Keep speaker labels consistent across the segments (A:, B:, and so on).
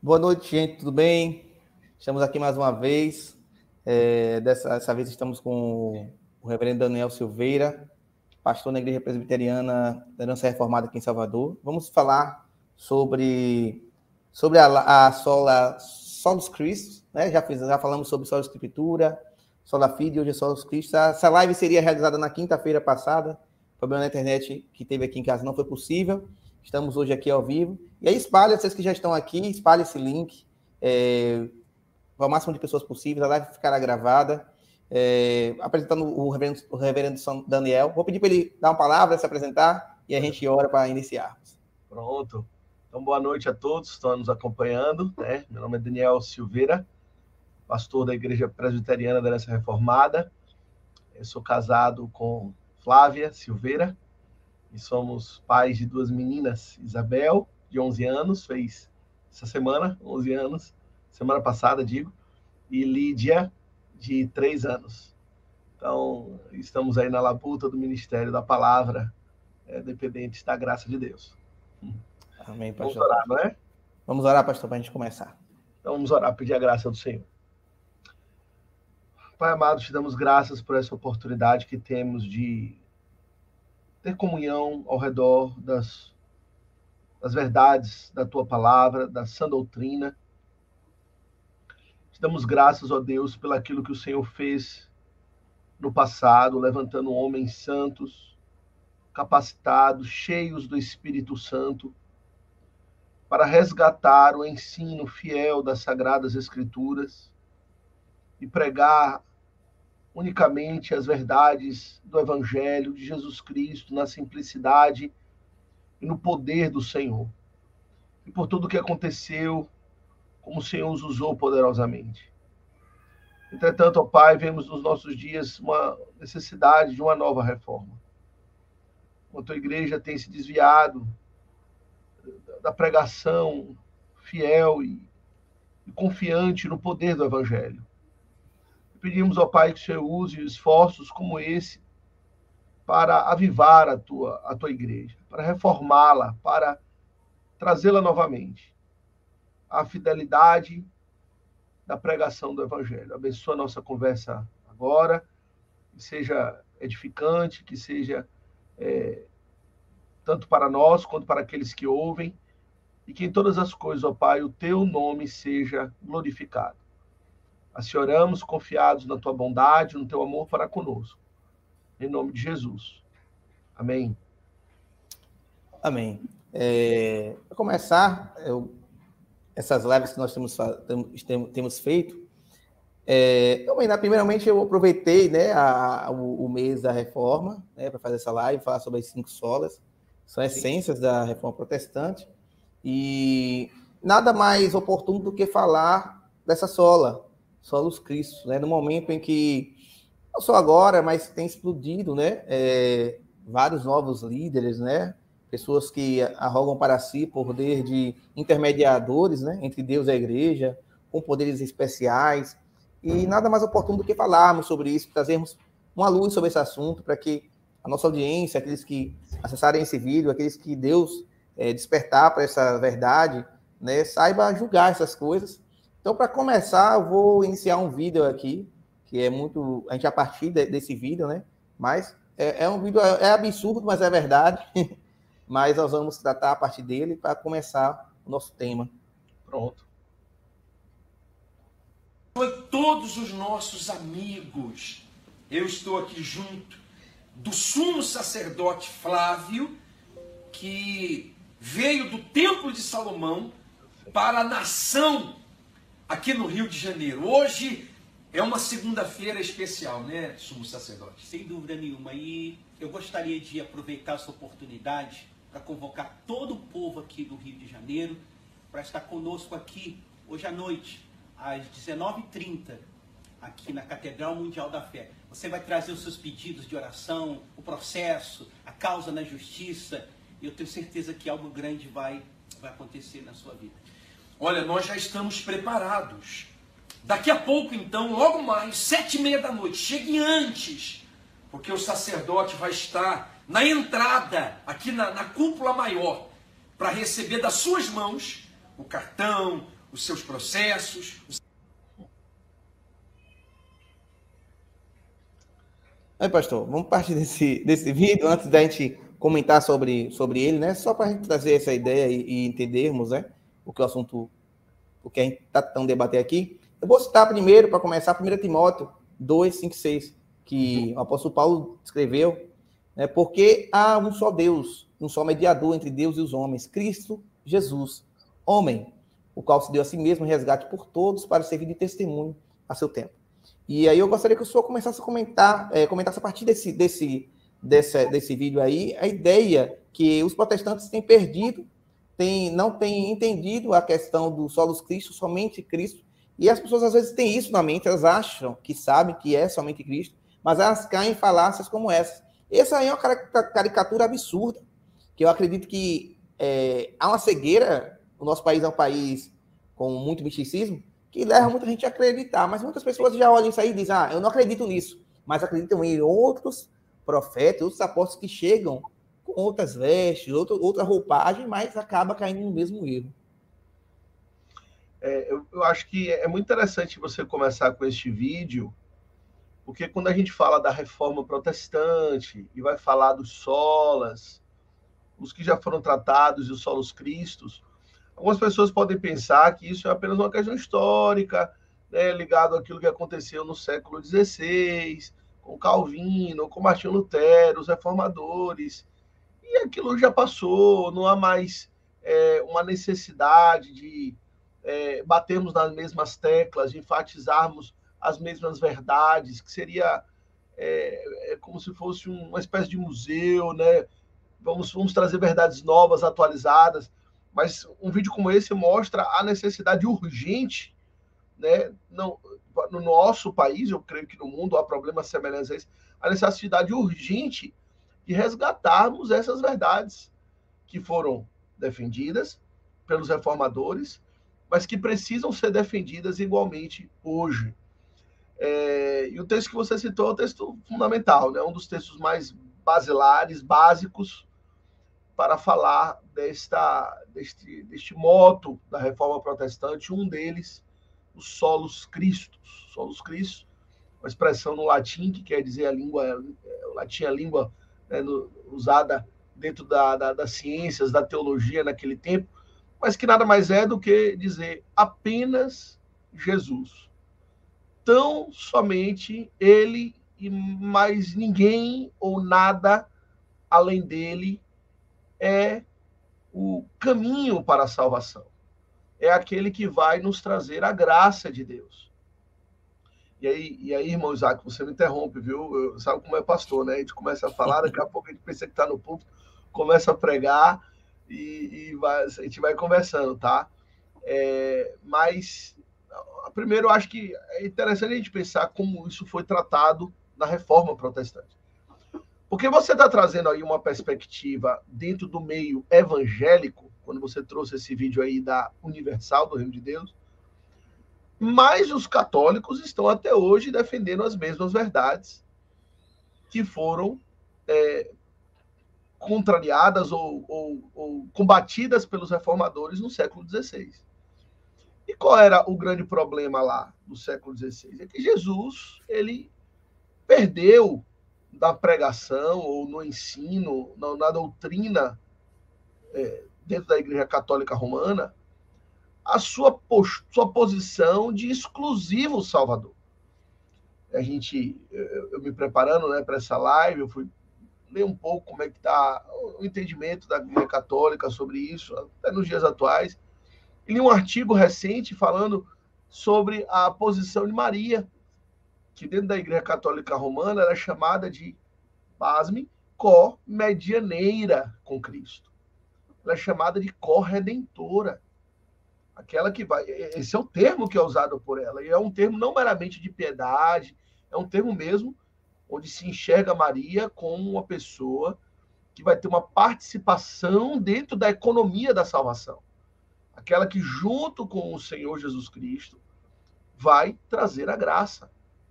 A: Boa noite, gente, tudo bem? Estamos aqui mais uma vez. Dessa vez estamos com o reverendo Daniel Silveira, pastor na Igreja Presbiteriana da Herança Reformada aqui em Salvador. Vamos falar sobre a Solus Christus, né? Já falamos sobre Sola Escritura, Sola Fide, hoje é Solus Christus. Essa live seria realizada na quinta-feira passada. O problema na internet que teve aqui em casa não foi possível. Estamos hoje aqui ao vivo. E aí espalha, vocês que já estão aqui, espalhe esse link para o máximo de pessoas possível. A live ficará gravada. Apresentando o reverendo Daniel. Vou pedir para ele dar uma palavra, se apresentar, e a gente ora para iniciarmos.
B: Pronto. Então, boa noite a todos que estão nos acompanhando, né? Meu nome é Daniel Silveira, pastor da Igreja Presbiteriana da Herança Reformada. Eu sou casado com Flávia Silveira e somos pais de duas meninas, Isabel, de 11 anos, fez essa semana, 11 anos, semana passada, digo, e Lídia, de 3 anos. Então, estamos aí na labuta do Ministério da Palavra, dependentes da graça de Deus.
A: Amém, pastor.
B: Vamos orar, não é?
A: Vamos orar, pastor, para a gente começar.
B: Então, vamos orar, pedir a graça do Senhor. Pai amado, te damos graças por essa oportunidade que temos de ter comunhão ao redor das verdades da tua palavra, da sã doutrina. Te damos graças, ó Deus, pelo aquilo que o Senhor fez no passado, levantando homens santos, capacitados, cheios do Espírito Santo, para resgatar o ensino fiel das Sagradas Escrituras e pregar unicamente as verdades do Evangelho de Jesus Cristo, na simplicidade e no poder do Senhor. E por tudo o que aconteceu, como o Senhor os usou poderosamente. Entretanto, ó Pai, vemos nos nossos dias uma necessidade de uma nova reforma. A tua igreja tem se desviado da pregação fiel e confiante no poder do Evangelho. Pedimos, ó Pai, que o Senhor use esforços como esse para avivar a tua igreja, para reformá-la, para trazê-la novamente à fidelidade da pregação do Evangelho. Abençoa a nossa conversa agora, que seja edificante, que seja tanto para nós quanto para aqueles que ouvem, e que em todas as coisas, ó Pai, o teu nome seja glorificado. Assim oramos, confiados na tua bondade, no teu amor para conosco. Em nome de Jesus. Amém.
A: Amém. Para começar, essas lives que nós temos feito, primeiramente eu aproveitei, né, o mês da Reforma, né, para fazer essa live, falar sobre as 5 solas, são essências da Reforma Protestante, e nada mais oportuno do que falar dessa Solus Christus, né, no momento em que, não só agora, mas tem explodido, né, vários novos líderes, né, pessoas que arrogam para si poder de intermediadores, né, entre Deus e a igreja, com poderes especiais, e nada mais oportuno do que falarmos sobre isso, trazermos uma luz sobre esse assunto, para que a nossa audiência, aqueles que acessarem esse vídeo, aqueles que Deus despertar para essa verdade, né, saiba julgar essas coisas. Então, para começar, eu vou iniciar um vídeo aqui, que é muito... A gente, a partir desse vídeo, né, mas um vídeo, absurdo, mas é verdade, mas nós vamos tratar a partir dele para começar o nosso tema.
B: Pronto.
C: Todos os nossos amigos, eu estou aqui junto do sumo sacerdote Flávio, que veio do Templo de Salomão para a nação aqui no Rio de Janeiro. Hoje é uma segunda-feira especial, né, sumo sacerdote?
D: Sem dúvida nenhuma. E eu gostaria de aproveitar essa oportunidade para convocar todo o povo aqui do Rio de Janeiro para estar conosco aqui hoje à noite, às 19h30, aqui na Catedral Mundial da Fé. Você vai trazer os seus pedidos de oração, o processo, a causa na justiça, e eu tenho certeza que algo grande vai acontecer na sua vida.
C: Olha, nós já estamos preparados. Daqui a pouco, então, logo mais, 7h30 da noite, chegue antes, porque o sacerdote vai estar na entrada, aqui na cúpula maior, para receber das suas mãos o cartão, os seus processos.
A: Aí, pastor, vamos partir desse vídeo, antes da gente comentar sobre ele, né? Só para a gente trazer essa ideia e entendermos, né? O que o assunto, o que a gente está tentando debater aqui. Eu vou citar primeiro, para começar, 1 Timóteo 2, 5, 6, que o apóstolo Paulo escreveu, né? Porque há um só Deus, um só mediador entre Deus e os homens, Cristo Jesus, homem, o qual se deu a si mesmo em resgate por todos para servir de testemunho a seu tempo. E aí eu gostaria que o senhor começasse a comentasse a partir desse vídeo aí, a ideia que os protestantes têm perdido, não têm entendido a questão do solos Cristo, somente Cristo, e as pessoas às vezes têm isso na mente, elas acham que sabem que é somente Cristo, mas elas caem em falácias como essa. Essa aí é uma caricatura absurda, que eu acredito que há uma cegueira, o nosso país é um país com muito misticismo, que leva muita gente a acreditar, mas muitas pessoas já olham isso aí e dizem, eu não acredito nisso, mas acreditam em outros profetas, outros apóstolos que chegam com outras vestes, outra roupagem, mas acaba caindo no mesmo erro.
B: Eu acho que é muito interessante você começar com este vídeo, porque quando a gente fala da reforma protestante e vai falar dos solas, os que já foram tratados e os solos cristos, algumas pessoas podem pensar que isso é apenas uma questão histórica, né, ligado àquilo que aconteceu no século XVI, com Calvino, com Martinho Lutero, os reformadores, e aquilo já passou, não há mais uma necessidade de batermos nas mesmas teclas, de enfatizarmos as mesmas verdades, que seria como se fosse uma espécie de museu, né? Vamos trazer verdades novas, atualizadas, mas um vídeo como esse mostra a necessidade urgente, né? Não, no nosso país, eu creio que no mundo há problemas semelhantes a esse, a necessidade urgente de resgatarmos essas verdades que foram defendidas pelos reformadores, mas que precisam ser defendidas igualmente hoje. E o texto que você citou é um texto fundamental, né? Um dos textos mais basilares, básicos, para falar deste moto da reforma protestante, um deles, os solos Christus. Solos Christus, uma expressão no latim que quer dizer o latim é a língua, né, usada dentro das ciências, da teologia naquele tempo, mas que nada mais é do que dizer apenas Jesus. Tão somente ele e mais ninguém ou nada além dele é o caminho para a salvação. É aquele que vai nos trazer a graça de Deus. E aí, irmão Isaac, você me interrompe, viu? Sabe como é pastor, né? A gente começa a falar, daqui a pouco a gente pensa que está no púlpito, começa a pregar e a gente vai conversando, tá? Mas, primeiro, eu acho que é interessante a gente pensar como isso foi tratado na Reforma Protestante. Porque você está trazendo aí uma perspectiva dentro do meio evangélico, quando você trouxe esse vídeo aí da Universal, do Reino de Deus, mas os católicos estão até hoje defendendo as mesmas verdades que foram contrariadas ou combatidas pelos reformadores no século XVI. E qual era o grande problema lá do século XVI? É que Jesus, ele perdeu da pregação ou no ensino, na doutrina dentro da Igreja Católica Romana, a sua posição de exclusivo Salvador. Eu me preparando, né, para essa live, eu fui ler um pouco como é que está o entendimento da Igreja Católica sobre isso, até nos dias atuais. E li um artigo recente falando sobre a posição de Maria, que dentro da Igreja Católica Romana era chamada de, pasme, co-medianeira com Cristo. Ela é chamada de co-redentora. Aquela que vai... Esse é o termo que é usado por ela. E é um termo não meramente de piedade, é um termo mesmo onde se enxerga Maria como uma pessoa que vai ter uma participação dentro da economia da salvação. Aquela que, junto com o Senhor Jesus Cristo, vai trazer a graça.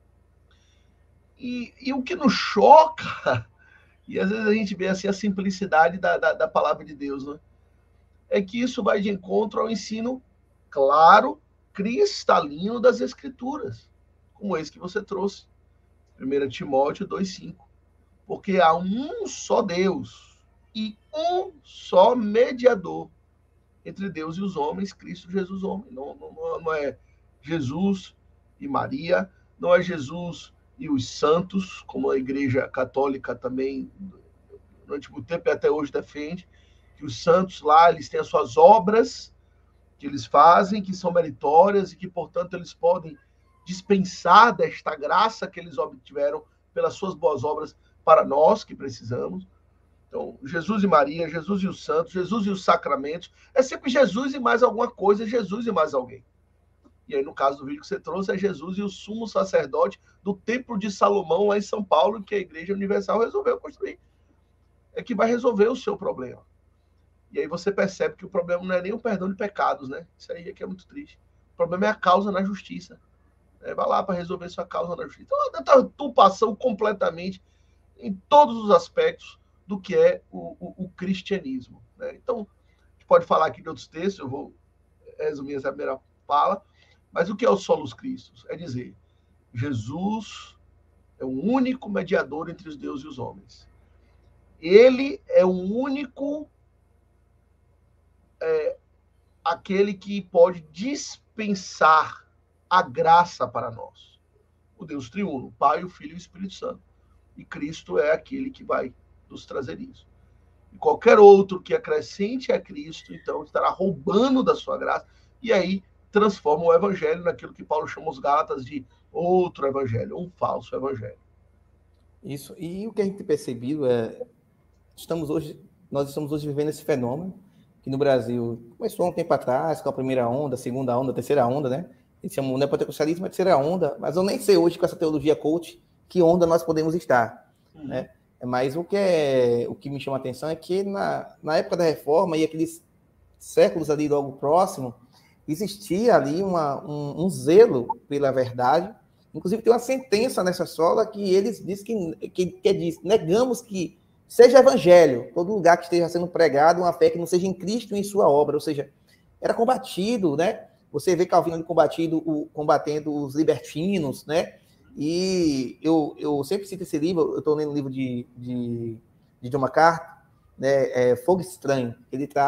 B: E o que nos choca, e às vezes a gente vê assim a simplicidade da palavra de Deus, né? É que isso vai de encontro ao ensino claro, cristalino das Escrituras, como esse que você trouxe, 1 Timóteo 2,5. Porque há um só Deus e um só mediador entre Deus e os homens, Cristo Jesus homem. Não é Jesus e Maria, não é Jesus e os santos, como a Igreja Católica também, no Antigo Tempo e até hoje defende, que os santos lá, eles têm as suas obras que eles fazem, que são meritórias e que, portanto, eles podem dispensar desta graça que eles obtiveram pelas suas boas obras para nós que precisamos. Então, Jesus e Maria, Jesus e os santos, Jesus e os sacramentos, é sempre Jesus e mais alguma coisa, Jesus e mais alguém. E aí, no caso do vídeo que você trouxe, é Jesus e o sumo sacerdote do Templo de Salomão, lá em São Paulo, que a Igreja Universal resolveu construir. É que vai resolver o seu problema. E aí você percebe que o problema não é nem o perdão de pecados, né? Isso aí é que é muito triste. O problema é a causa na justiça. Vai lá para resolver sua causa na justiça. Então, a deturpação completamente em todos os aspectos do que é o cristianismo, né? Então, a gente pode falar aqui de outros textos, eu vou resumir essa primeira fala, mas o que é o Solus Christus? É dizer, Jesus é o único mediador entre os deuses e os homens. Ele é o único aquele que pode dispensar a graça para nós. O Deus triuno, o Pai, o Filho e o Espírito Santo. E Cristo é aquele que vai nos trazer isso. E qualquer outro que acrescente a Cristo, então, estará roubando da sua graça, e aí transforma o evangelho naquilo que Paulo chama os Gálatas de outro evangelho, um falso evangelho.
A: Isso. E o que a gente tem percebido é, nós estamos hoje vivendo esse fenômeno, que no Brasil começou há um tempo atrás, com a primeira onda, a segunda onda, a terceira onda, né? Eles chamam de pentecostalismo, a terceira onda, mas eu nem sei hoje com essa teologia coach que onda nós podemos estar, né? Mas o que me chama a atenção é que na época da Reforma e aqueles séculos ali logo próximo, existia ali um zelo pela verdade. Inclusive tem uma sentença nessa sola que eles dizem que diz, negamos que seja evangelho, todo lugar que esteja sendo pregado uma fé que não seja em Cristo e em sua obra, ou seja, era combatido, né? Você vê Calvino ali combatendo os libertinos, né? E eu sempre cito esse livro, eu estou lendo um livro de John MacArthur, né? Fogo Estranho.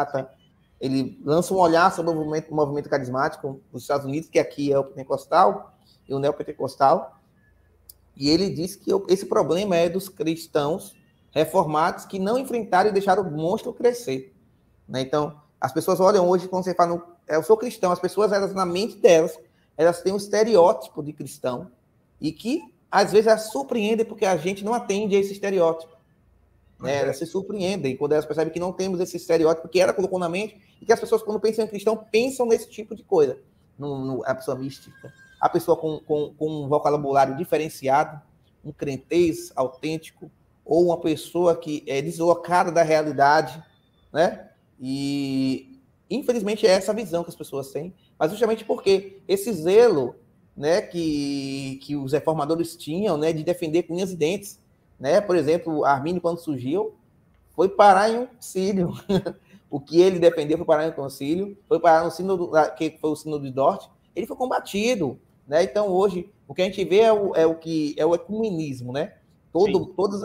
A: Ele lança um olhar sobre o movimento carismático nos Estados Unidos, que aqui é o pentecostal e o neopentecostal, e ele diz que esse problema é dos cristãos reformados que não enfrentaram e deixaram o monstro crescer, né? Então, as pessoas olham hoje, quando você fala, eu sou cristão, as pessoas, elas, na mente delas, elas têm um estereótipo de cristão, e que, às vezes, elas surpreendem porque a gente não atende a esse estereótipo, né? Elas se surpreendem quando elas percebem que não temos esse estereótipo que ela colocou na mente, e que as pessoas, quando pensam em cristão, pensam nesse tipo de coisa. A pessoa mística, a pessoa com um vocabulário diferenciado, um crentez autêntico, ou uma pessoa que é deslocada da realidade, né? E, infelizmente, é essa visão que as pessoas têm, mas justamente porque esse zelo, né, que os reformadores tinham, né, de defender com unhas e dentes, né? Por exemplo, Armínio, quando surgiu, foi parar em um concílio. O que ele defendeu foi parar em um concílio, foi parar no sínodo, que foi o sínodo de Dort, ele foi combatido, né? Então, hoje, o que a gente vê é o ecumenismo, né? Todas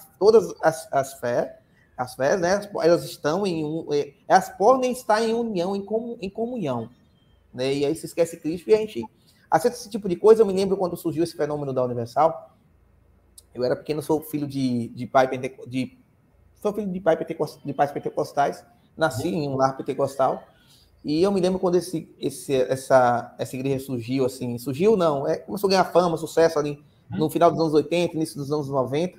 A: as fés, né? Elas estão elas podem estar em união, em comunhão, né? E aí se esquece Cristo e a gente aceita esse tipo de coisa. Eu me lembro quando surgiu esse fenômeno da Universal. Eu era pequeno, sou filho de pais pentecostais, nasci em um lar pentecostal, e eu me lembro quando essa igreja surgiu, assim, começou a ganhar fama, sucesso ali no final dos anos 80, início dos anos 90.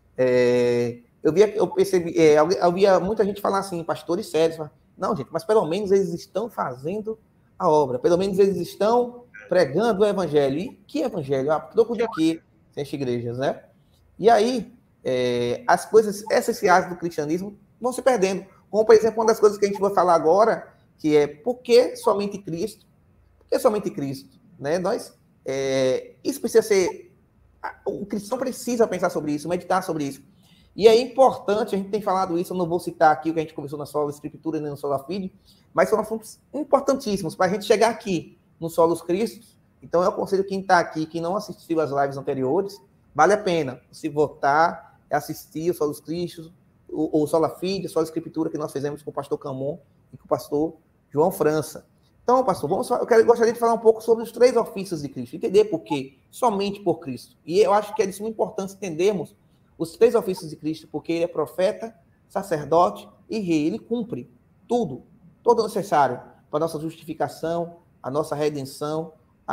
A: Eu percebi, eu via muita gente falar assim, pastores sérios, não, gente, mas pelo menos eles estão fazendo a obra, pelo menos eles estão pregando o evangelho. E que evangelho? Troco de quê? Essas igrejas, né? E aí, as coisas essenciais do cristianismo vão se perdendo. Como, por exemplo, uma das coisas que a gente vai falar agora, que é por que somente Cristo? Por que somente Cristo? Né? Isso precisa ser... O cristão precisa pensar sobre isso, meditar sobre isso. E é importante, a gente tem falado isso, eu não vou citar aqui o que a gente conversou na Sola Escritura nem no Sola Fide, mas são assuntos importantíssimos para a gente chegar aqui no Solos Cristos. Então, eu aconselho quem está aqui, quem não assistiu às lives anteriores, vale a pena se votar, assistir o Solos Cristos, o Sola Fide, a Sola Escritura que nós fizemos com o pastor Camon e com o pastor João França. Então, pastor, gostaria de falar um pouco sobre os 3 ofícios de Cristo, entender por quê, somente por Cristo. E eu acho que é de suma importância entendermos os 3 ofícios de Cristo, porque ele é profeta, sacerdote e rei. Ele cumpre tudo, todo necessário para a nossa justificação, a nossa redenção,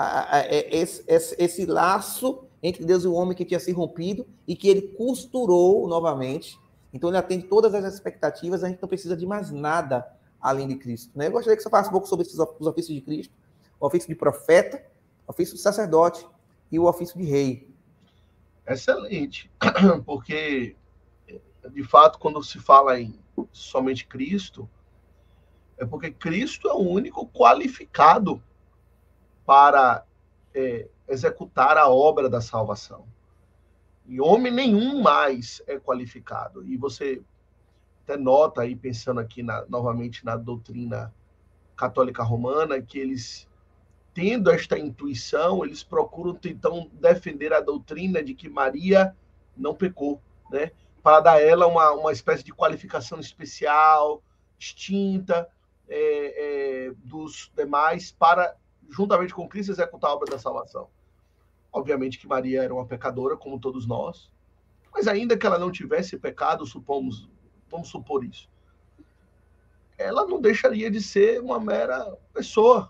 A: esse laço entre Deus e o homem que tinha se rompido e que ele costurou novamente. Então, ele atende todas as expectativas, a gente não precisa de mais nada além de Cristo. Né? Eu gostaria que você falasse um pouco sobre os ofícios de Cristo, o ofício de profeta, o ofício de sacerdote e o ofício de rei.
B: Excelente, porque, de fato, quando se fala em somente Cristo, é porque Cristo é o único qualificado para executar a obra da salvação. E homem nenhum mais é qualificado. E você até nota aí, pensando aqui novamente na doutrina católica romana, que eles, tendo esta intuição, eles procuram então defender a doutrina de que Maria não pecou, né? Para dar a ela uma espécie de qualificação especial, distinta dos demais, para, juntamente com Cristo, executar a obra da salvação. Obviamente que Maria era uma pecadora, como todos nós, mas ainda que ela não tivesse pecado, vamos supor isso, ela não deixaria de ser uma mera pessoa,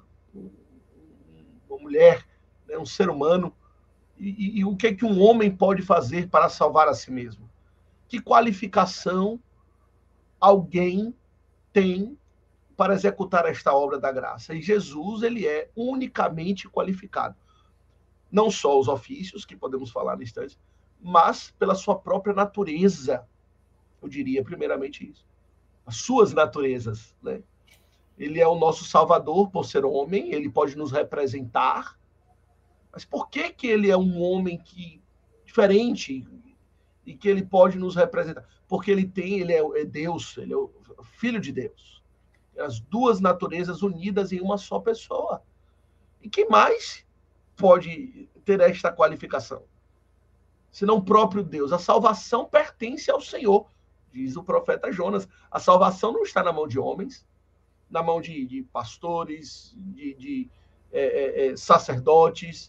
B: uma mulher, né, um ser humano. E o que é que um homem pode fazer para salvar a si mesmo? Que qualificação alguém tem para executar esta obra da graça? E Jesus, ele é unicamente qualificado. Não só os ofícios, que podemos falar no instante, mas pela sua própria natureza. Eu diria primeiramente isso. As suas naturezas, né? Ele é o nosso Salvador por ser homem, ele pode nos representar. Mas por que ele é um homem diferente e que ele pode nos representar? Porque ele é Deus, ele é o Filho de Deus. As duas naturezas unidas em uma só pessoa. E quem mais pode ter esta qualificação? Senão o próprio Deus. A salvação pertence ao Senhor, diz o profeta Jonas. A salvação não está na mão de homens, na mão de pastores, de sacerdotes,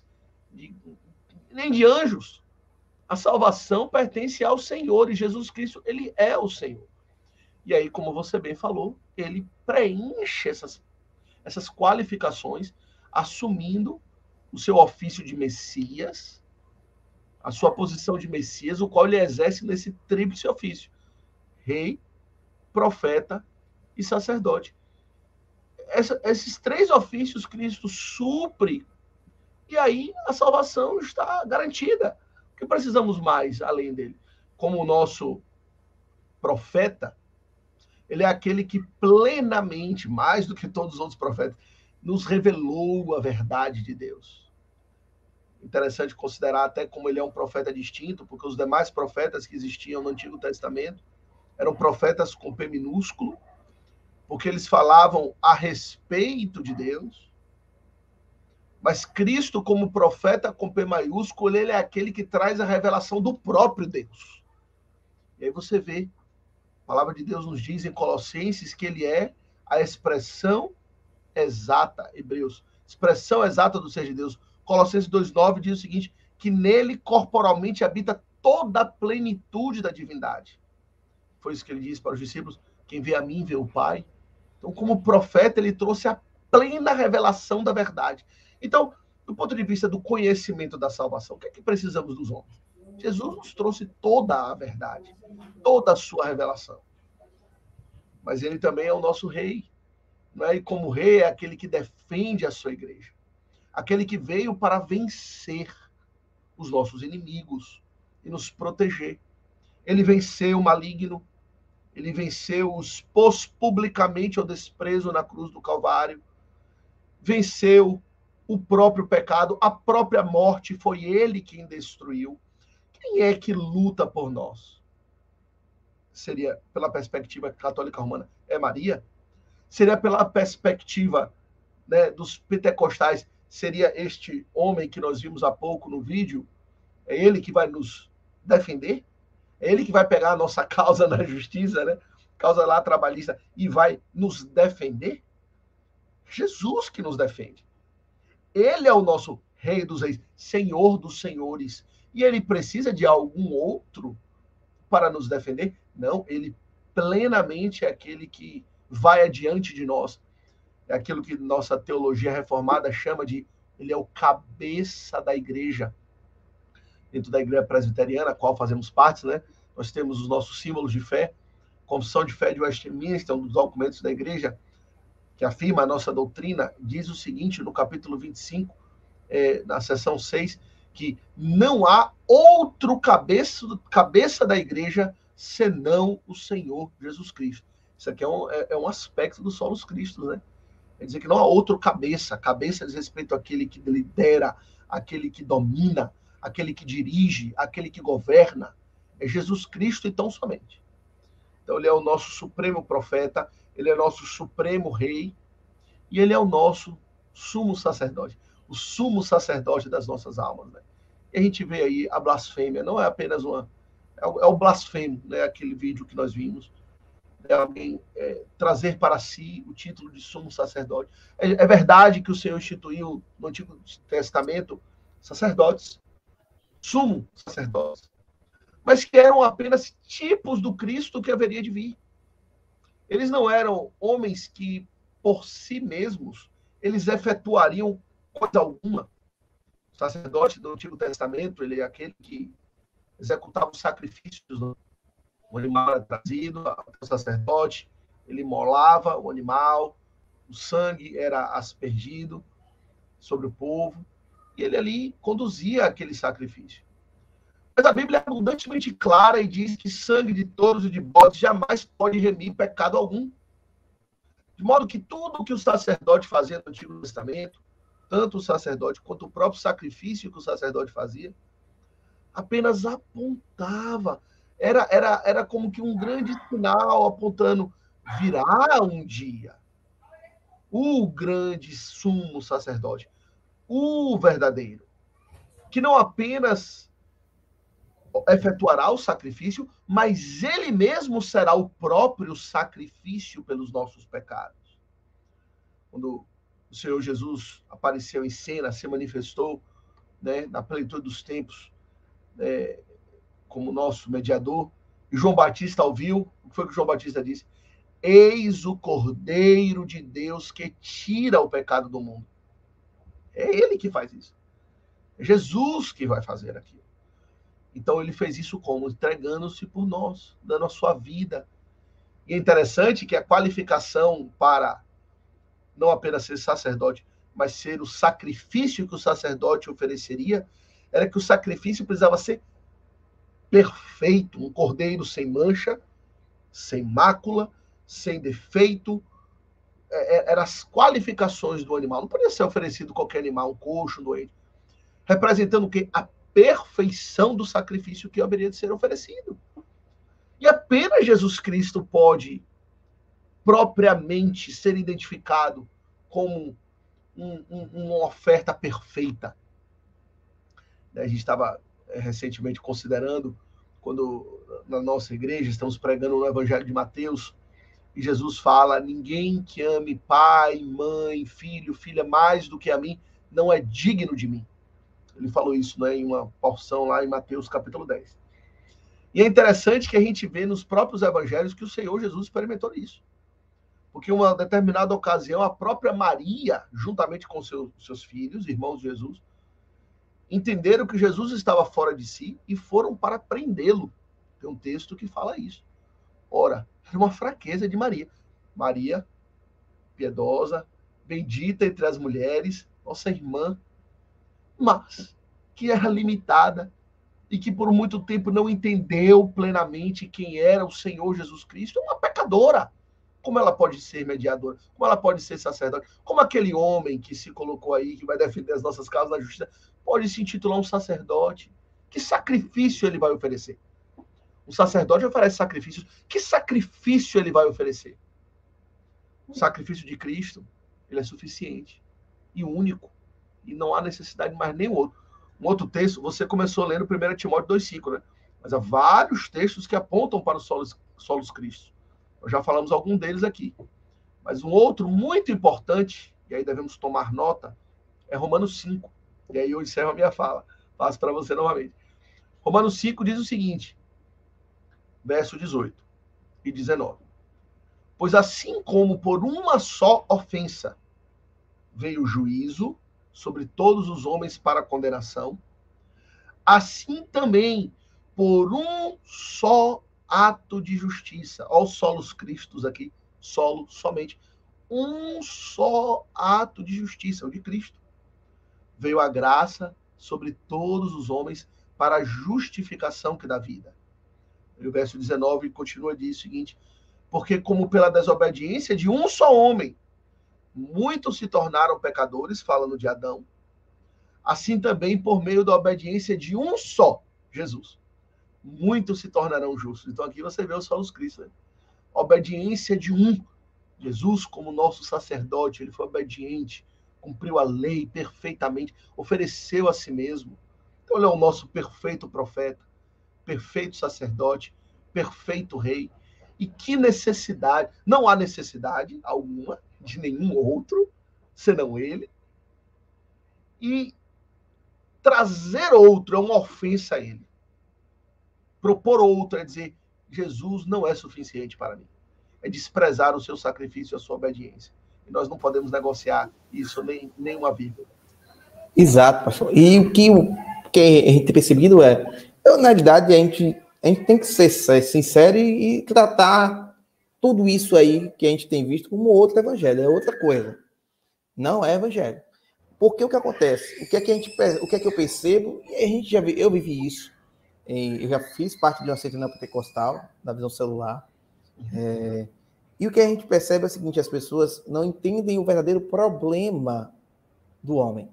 B: nem de anjos. A salvação pertence ao Senhor, e Jesus Cristo, ele é o Senhor. E aí, como você bem falou, ele preenche essas qualificações, assumindo o seu ofício de Messias, a sua posição de Messias, o qual ele exerce nesse tríplice ofício: rei, profeta e sacerdote. Esses 3 ofícios Cristo supre, e aí a salvação está garantida. O que precisamos mais além dele? Como o nosso profeta, ele é aquele que plenamente, mais do que todos os outros profetas, nos revelou a verdade de Deus. Interessante considerar até como ele é um profeta distinto, porque os demais profetas que existiam no Antigo Testamento eram profetas com P minúsculo, porque eles falavam a respeito de Deus. Mas Cristo, como profeta com P maiúsculo, ele é aquele que traz a revelação do próprio Deus. E aí você vê, a palavra de Deus nos diz em Colossenses que ele é a expressão exata, Hebreus, expressão exata do ser de Deus. Colossenses 2,9 diz o seguinte, que nele corporalmente habita toda a plenitude da divindade. Foi isso que ele disse para os discípulos: quem vê a mim, vê o Pai. Então, como profeta, ele trouxe a plena revelação da verdade. Então, do ponto de vista do conhecimento da salvação, o que é que precisamos dos homens? Jesus nos trouxe toda a verdade, toda a sua revelação. Mas ele também é o nosso rei, não é? E como rei é aquele que defende a sua igreja, aquele que veio para vencer os nossos inimigos e nos proteger. Ele venceu o maligno, ele venceu, expôs publicamente ao desprezo na cruz do Calvário, venceu o próprio pecado, a própria morte, foi ele quem destruiu. Quem é que luta por nós? seria pela perspectiva católica romana, é Maria. Seria pela perspectiva, né, dos pentecostais, seria este homem que nós vimos há pouco no vídeo, é ele que vai nos defender, é ele que vai pegar a nossa causa na justiça, né, causa lá trabalhista, e vai nos defender. Jesus que nos defende. Ele é o nosso Rei dos Reis, Senhor dos Senhores. E ele precisa de algum outro para nos defender? Não, ele plenamente é aquele que vai adiante de nós. É aquilo que nossa teologia reformada chama de ele é o cabeça da igreja. Dentro da igreja presbiteriana, a qual fazemos parte, né? Nós temos os nossos símbolos de fé. Confissão de Fé de Westminster, um dos documentos da igreja, que afirma a nossa doutrina, diz o seguinte, no capítulo 25, na seção 6, que não há outro cabeça da igreja senão o Senhor Jesus Cristo. Isso aqui é um aspecto do solos Cristo, né? Quer dizer que não há outro cabeça. Cabeça diz respeito àquele que lidera, aquele que domina, aquele que dirige, aquele que governa. É Jesus Cristo e tão somente. Então ele é o nosso supremo profeta, ele é nosso supremo rei, e ele é o nosso sumo sacerdote, o sumo sacerdote das nossas almas, né? E a gente vê aí a blasfêmia, não é apenas é o blasfemo, né? Aquele vídeo que nós vimos, né? Alguém trazer para si o título de sumo sacerdote. É verdade que o Senhor instituiu no Antigo Testamento sacerdotes, sumo sacerdotes, mas que eram apenas tipos do Cristo que haveria de vir. Eles não eram homens que, por si mesmos, eles efetuariam coisa alguma. O sacerdote do Antigo Testamento, ele é aquele que executava os sacrifícios. O animal era trazido ao sacerdote, ele imolava o animal, o sangue era aspergido sobre o povo, e ele ali conduzia aquele sacrifício. Mas a Bíblia é abundantemente clara e diz que sangue de touros e de bodes jamais pode remir pecado algum. De modo que tudo o que o sacerdote fazia no Antigo Testamento, tanto o sacerdote quanto o próprio sacrifício que o sacerdote fazia, apenas apontava. Era como que um grande sinal apontando, virá um dia o grande sumo sacerdote, o verdadeiro, que não apenas efetuará o sacrifício, mas ele mesmo será o próprio sacrifício pelos nossos pecados. Quando o Senhor Jesus apareceu em cena, se manifestou, né, na plenitude dos tempos, como nosso mediador, e João Batista ouviu, o que foi que João Batista disse? Eis o Cordeiro de Deus que tira o pecado do mundo. É ele que faz isso. É Jesus que vai fazer aquilo. Então ele fez isso como? Entregando-se por nós, dando a sua vida. E é interessante que a qualificação para não apenas ser sacerdote, mas ser o sacrifício que o sacerdote ofereceria, era que o sacrifício precisava ser perfeito, um cordeiro sem mancha, sem mácula, sem defeito. Eram as qualificações do animal. Não podia ser oferecido qualquer animal, um coxo, um doente. Representando o quê? A perfeição do sacrifício que haveria de ser oferecido. E apenas Jesus Cristo pode propriamente ser identificado como uma oferta perfeita. A gente estava recentemente considerando, quando na nossa igreja estamos pregando no Evangelho de Mateus, e Jesus fala, ninguém que ame pai, mãe, filho, filha mais do que a mim, não é digno de mim. Ele falou isso, né, em uma porção lá em Mateus capítulo 10. E é interessante que a gente vê nos próprios evangelhos que o Senhor Jesus experimentou isso. Porque em uma determinada ocasião, a própria Maria, juntamente com seus filhos, irmãos de Jesus, entenderam que Jesus estava fora de si e foram para prendê-lo. Tem um texto que fala isso. Ora, era uma fraqueza de Maria. Maria, piedosa, bendita entre as mulheres, nossa irmã, mas que era limitada e que por muito tempo não entendeu plenamente quem era o Senhor Jesus Cristo, é uma pecadora. Como ela pode ser mediadora? Como ela pode ser sacerdote? Como aquele homem que se colocou aí, que vai defender as nossas causas na justiça, pode se intitular um sacerdote? Que sacrifício ele vai oferecer? Um sacerdote oferece sacrifícios. Que sacrifício ele vai oferecer? O sacrifício de Cristo, ele é suficiente e único. E não há necessidade de mais nenhum outro. Um outro texto, você começou lendo 1 Timóteo 2,5, né? Mas há vários textos que apontam para o solos Cristo. Nós já falamos algum deles aqui. Mas um outro muito importante, e aí devemos tomar nota, é Romanos 5. E aí eu encerro a minha fala. Passo para você novamente. Romanos 5 diz o seguinte, verso 18 e 19. Pois assim como por uma só ofensa veio o juízo sobre todos os homens para condenação, assim também por um só ato de justiça. Olha os solos Cristos aqui, solo somente. Um só ato de justiça, o de Cristo. Veio a graça sobre todos os homens para a justificação que dá vida. E o verso 19 continua a dizer o seguinte, porque como pela desobediência de um só homem, muitos se tornaram pecadores, falando de Adão, assim também por meio da obediência de um só, Jesus, muitos se tornarão justos. Então aqui você vê o solos Cristo, né? Obediência de um. Jesus, como nosso sacerdote, ele foi obediente, cumpriu a lei perfeitamente, ofereceu a si mesmo. Então ele é o nosso perfeito profeta, perfeito sacerdote, perfeito rei. E que necessidade, não há necessidade alguma de nenhum outro, senão ele. E trazer outro é uma ofensa a ele. Propor outro é dizer, Jesus não é suficiente para mim. É desprezar o seu sacrifício e a sua obediência. E nós não podemos negociar isso nem uma vírgula.
A: Exato, pastor. E o que a gente tem percebido na realidade, a gente tem que ser sincero e tratar tudo isso aí que a gente tem visto como outro evangelho, é outra coisa. Não é evangelho. Porque o que acontece? O que é que eu percebo? E eu vivi isso. Eu já fiz parte de uma seita neopentecostal, da visão celular. E o que a gente percebe é o seguinte, as pessoas não entendem o verdadeiro problema do homem.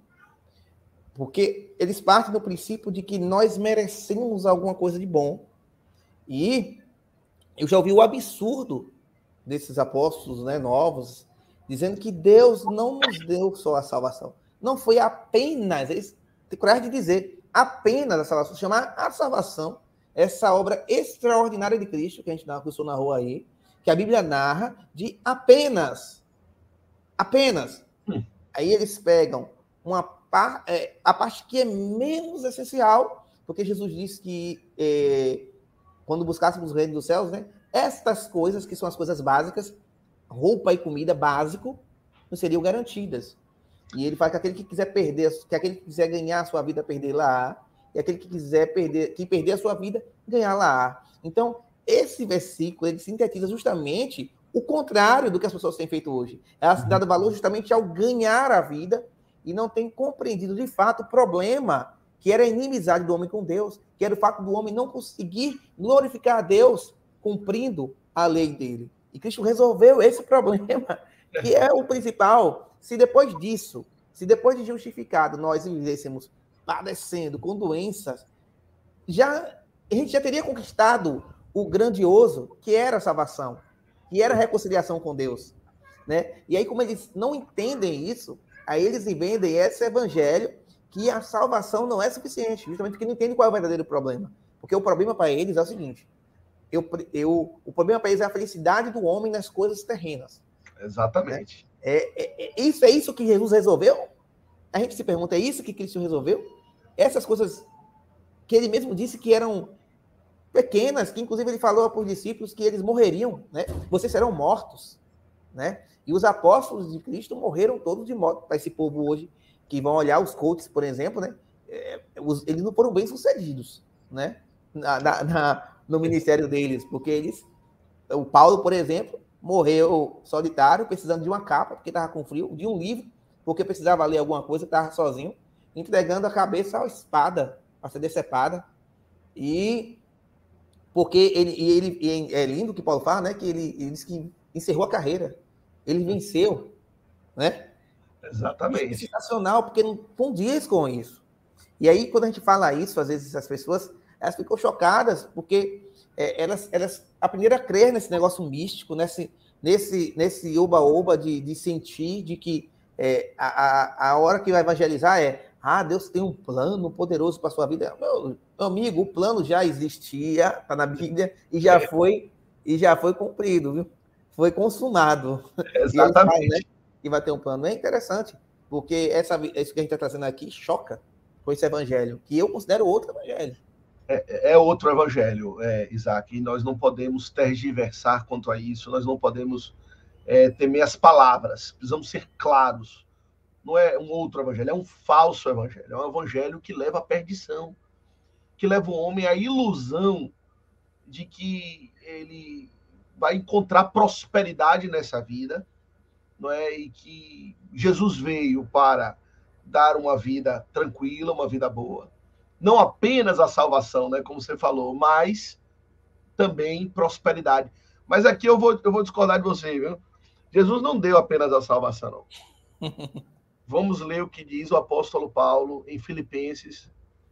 A: Porque eles partem do princípio de que nós merecemos alguma coisa de bom. E eu já ouvi o absurdo desses apóstolos, né, novos, dizendo que Deus não nos deu só a salvação. Não foi apenas, eles têm coragem de dizer, apenas a salvação, chamar a salvação, essa obra extraordinária de Cristo, que a gente acusou na rua aí, que a Bíblia narra de apenas. Aí eles pegam a parte que é menos essencial, porque Jesus disse que quando buscássemos o reino dos céus, né, estas coisas, que são as coisas básicas, roupa e comida básico, não seriam garantidas. E ele fala que aquele que quiser ganhar a sua vida, perder lá, e aquele que quiser perder a sua vida, ganhar lá. Então, esse versículo, ele sintetiza justamente o contrário do que as pessoas têm feito hoje. Elas têm dado valor justamente ao ganhar a vida e não têm compreendido, de fato, o problema que era a inimizade do homem com Deus, que era o fato do homem não conseguir glorificar a Deus cumprindo a lei dele. E Cristo resolveu esse problema, que é o principal. Se depois disso, se depois de justificado, nós vivêssemos padecendo com doenças, a gente já teria conquistado o grandioso, que era a salvação, que era a reconciliação com Deus, né? E aí, como eles não entendem isso, aí eles vendem esse evangelho que a salvação não é suficiente, justamente porque não entendem qual é o verdadeiro problema. Porque o problema para eles é o seguinte, o problema para eles é a felicidade do homem nas coisas terrenas.
B: Exatamente.
A: Isso é isso que Jesus resolveu? A gente se pergunta, é isso que Cristo resolveu? Essas coisas que ele mesmo disse que eram pequenas, que inclusive ele falou para os discípulos que eles morreriam, né? Vocês serão mortos, né? E os apóstolos de Cristo morreram todos de morte para esse povo hoje, que vão olhar os coaches, por exemplo, né? Eles não foram bem sucedidos, né? No ministério deles, porque o Paulo, por exemplo, morreu solitário, precisando de uma capa, porque estava com frio, de um livro, porque precisava ler alguma coisa, estava sozinho, entregando a cabeça à espada, para ser decepada. E porque ele é lindo o que Paulo fala, né? Que ele disse que encerrou a carreira. Ele venceu, né?
B: Exatamente.
A: É sensacional, porque não condiz com isso. E aí, quando a gente fala isso, às vezes as pessoas elas ficam chocadas, porque elas aprenderam a crer nesse negócio místico, nesse oba-oba de sentir de que a hora que vai evangelizar Deus tem um plano poderoso para a sua vida. Meu amigo, o plano já existia, está na Bíblia, e já foi cumprido, viu? Foi consumado.
B: Exatamente.
A: E vai ter um plano. É interessante, porque isso que a gente está trazendo aqui choca com esse evangelho, que eu considero outro evangelho.
B: É outro evangelho, Isaac, e nós não podemos tergiversar quanto a isso, nós não podemos temer as palavras, precisamos ser claros. Não é um outro evangelho, é um falso evangelho, é um evangelho que leva à perdição, que leva o homem à ilusão de que ele vai encontrar prosperidade nessa vida, não é? E que Jesus veio para dar uma vida tranquila, uma vida boa. Não apenas a salvação, né, como você falou, mas também prosperidade. Mas aqui eu vou discordar de você, viu? Jesus não deu apenas a salvação, não. Vamos ler o que diz o apóstolo Paulo em Filipenses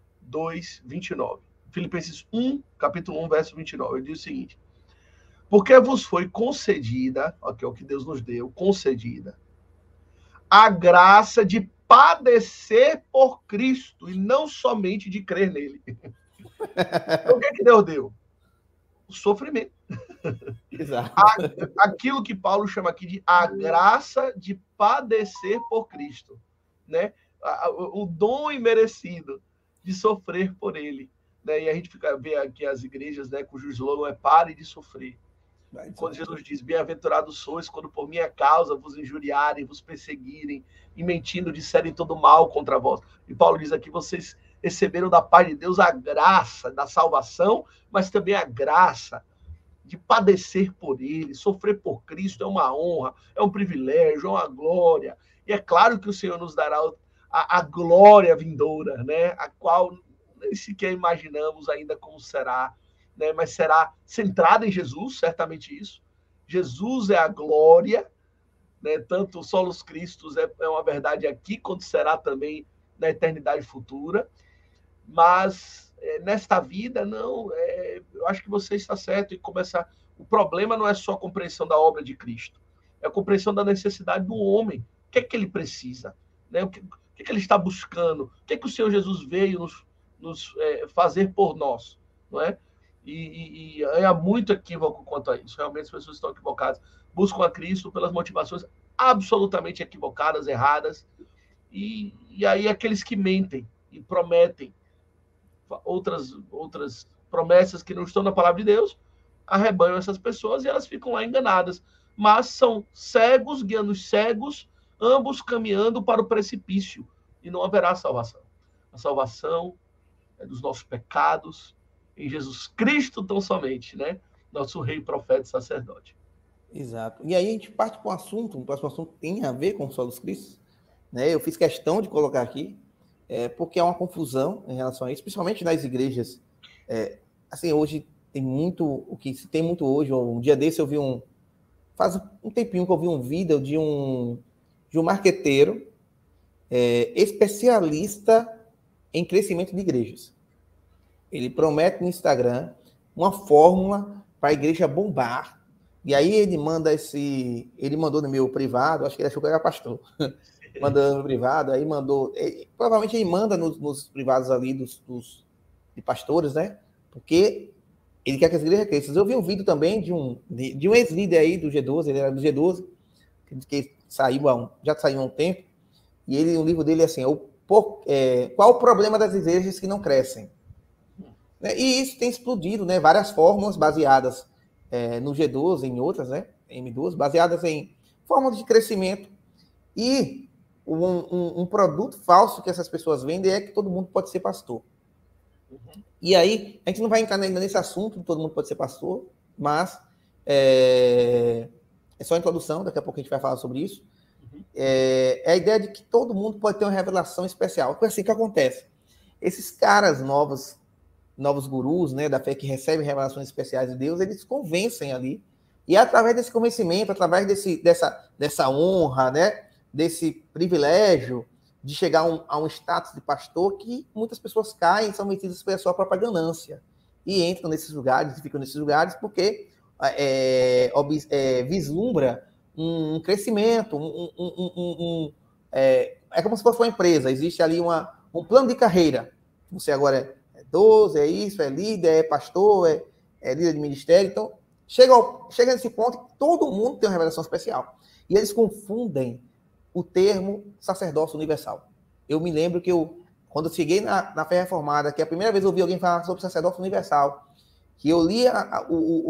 B: 2, 29. Filipenses 1, capítulo 1, verso 29. Ele diz o seguinte: porque vos foi concedida, é o que Deus nos deu, concedida, a graça de padecer por Cristo e não somente de crer nele. Então, o que é que Deus deu? O sofrimento.
A: Exato.
B: Aquilo que Paulo chama aqui de a graça de padecer por Cristo, né? O dom imerecido de sofrer por ele, né? E a gente vê aqui as igrejas, né, cujo slogan é pare de sofrer. Quando Jesus diz, bem-aventurados sois quando por minha causa vos injuriarem, vos perseguirem e mentindo disserem todo mal contra vós. E Paulo diz aqui, vocês receberam da parte de Deus a graça da salvação, mas também a graça de padecer por ele. Sofrer por Cristo é uma honra, é um privilégio, é uma glória. E é claro que o Senhor nos dará a glória vindoura, né? A qual nem sequer imaginamos ainda como será, né? Mas será centrada em Jesus, certamente isso. Jesus é a glória, né? Tanto o Solus Christus é uma verdade aqui, quanto será também na eternidade futura. Mas nesta vida, não, eu acho que você está certo em começar. O problema não é só a compreensão da obra de Cristo, é a compreensão da necessidade do homem. O que é que ele precisa? Né? O que é que ele está buscando? O que é que o Senhor Jesus veio nos fazer por nós? Não é? E há muito equívoco quanto a isso. Realmente as pessoas estão equivocadas. Buscam a Cristo pelas motivações absolutamente equivocadas, erradas. E aí aqueles que mentem e prometem outras promessas que não estão na palavra de Deus, arrebanham essas pessoas e elas ficam lá enganadas. Mas são cegos guiando os cegos, ambos caminhando para o precipício, e não haverá salvação. A salvação é dos nossos pecados, em Jesus Cristo tão somente, né? Nosso rei, profeta e sacerdote.
A: Exato. E aí a gente parte para o próximo assunto tem a ver com o Solus Christus, né? Eu fiz questão de colocar aqui, porque é uma confusão em relação a isso, principalmente nas igrejas. Assim, hoje tem muito, o que se tem muito hoje, um dia desse eu vi faz um tempinho que eu vi um vídeo de um marqueteiro especialista em crescimento de igrejas. Ele promete no Instagram uma fórmula para a igreja bombar, e aí ele mandou no meu privado, acho que ele achou que eu era pastor, mandando no privado, aí mandou, provavelmente ele manda nos privados ali de pastores, né? Porque ele quer que as igrejas cresçam. Eu vi um vídeo também de um ex-líder aí do G12, ele era do G12, que já saiu há um tempo, e o livro dele é assim, qual o problema das igrejas que não crescem? E isso tem explodido, né? Várias fórmulas baseadas no G12, em outras, né? M12, baseadas em fórmulas de crescimento. E um produto falso que essas pessoas vendem é que todo mundo pode ser pastor. Uhum. E aí, a gente não vai entrar ainda nesse assunto, todo mundo pode ser pastor, mas é só a introdução, daqui a pouco a gente vai falar sobre isso. Uhum. É a ideia de que todo mundo pode ter uma revelação especial. É assim que acontece. Esses caras novos gurus, né, da fé que recebem revelações especiais de Deus, eles convencem ali. E é através desse convencimento, através dessa honra, né, desse privilégio de chegar a um status de pastor, que muitas pessoas caem e são metidas pela sua própria ganância. e entram nesses lugares, e ficam nesses lugares, porque vislumbra um crescimento, é como se fosse uma empresa, existe ali um plano de carreira. Você agora é 12, é isso, é líder, é pastor, é líder de ministério. Então, chega nesse ponto que todo mundo tem uma revelação especial. E eles confundem o termo sacerdócio universal. Eu me lembro que quando eu cheguei na Fé Reformada, que a primeira vez eu ouvi alguém falar sobre sacerdócio universal, que eu li a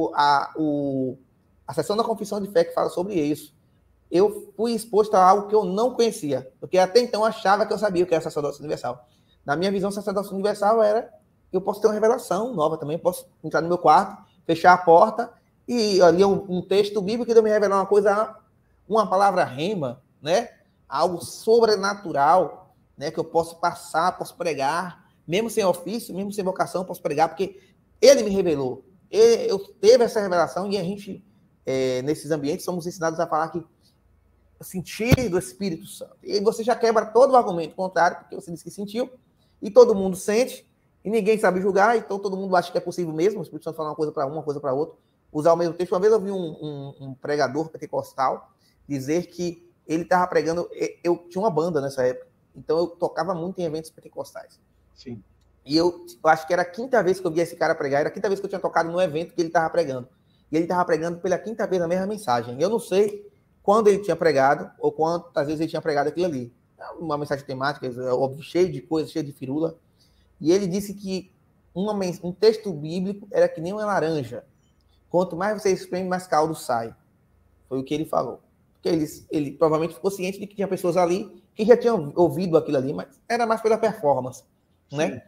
A: seção da Confissão de Fé que fala sobre isso, eu fui exposto a algo que eu não conhecia, porque até então eu achava que eu sabia o que era sacerdócio universal. Na minha visão, sacerdócio universal eu posso ter uma revelação nova também, posso entrar no meu quarto, fechar a porta e ali um texto bíblico que me revelar uma coisa, uma palavra rema, né? Algo sobrenatural, né? Que eu posso passar, posso pregar, mesmo sem ofício, mesmo sem vocação, posso pregar, porque ele me revelou. Eu teve essa revelação e a gente, nesses ambientes, somos ensinados a falar que sentir do Espírito Santo. E você já quebra todo o argumento contrário, porque você disse que sentiu, e todo mundo sente, e ninguém sabe julgar, então todo mundo acha que é possível mesmo, o Espírito Santo falar uma coisa para uma coisa para outra, usar o mesmo texto. Uma vez eu vi um pregador pentecostal dizer que ele estava pregando, eu tinha uma banda nessa época, então eu tocava muito em eventos pentecostais.
B: Sim.
A: E eu acho que era a quinta vez que eu vi esse cara pregar, era a quinta vez que eu tinha tocado no evento que ele estava pregando. E ele estava pregando pela quinta vez a mesma mensagem. Eu não sei quando ele tinha pregado, ou quantas vezes ele tinha pregado aquilo ali. Uma mensagem temática, óbvio, cheio de coisas, cheio de firula. E ele disse que um texto bíblico era que nem uma laranja. Quanto mais você espreme, mais caldo sai. Foi o que ele falou. Porque ele provavelmente ficou ciente de que tinha pessoas ali que já tinham ouvido aquilo ali, mas era mais pela performance, né?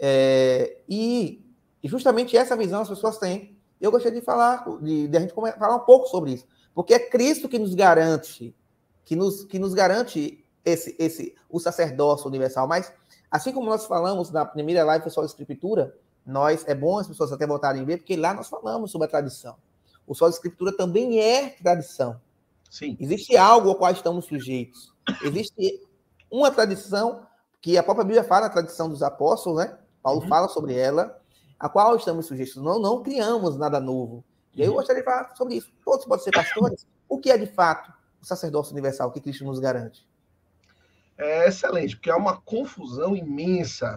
A: E justamente essa visão as pessoas têm. Eu gostaria de falar, de a gente falar um pouco sobre isso. Porque é Cristo que nos garante, que nos garante o sacerdócio universal. Mas, assim como nós falamos na primeira live Solo Escritura, é bom as pessoas até voltarem a ver, porque lá nós falamos sobre a tradição. O Solo Escritura também é tradição.
B: Sim.
A: Existe algo ao qual estamos sujeitos. Existe uma tradição, que a própria Bíblia fala, a tradição dos apóstolos, né? Paulo fala sobre ela, a qual estamos sujeitos. Não criamos nada novo. E aí eu gostaria de falar sobre isso. Todos podem ser pastores. O que é, de fato, o sacerdócio universal que Cristo nos garante?
B: É excelente, porque há uma confusão imensa,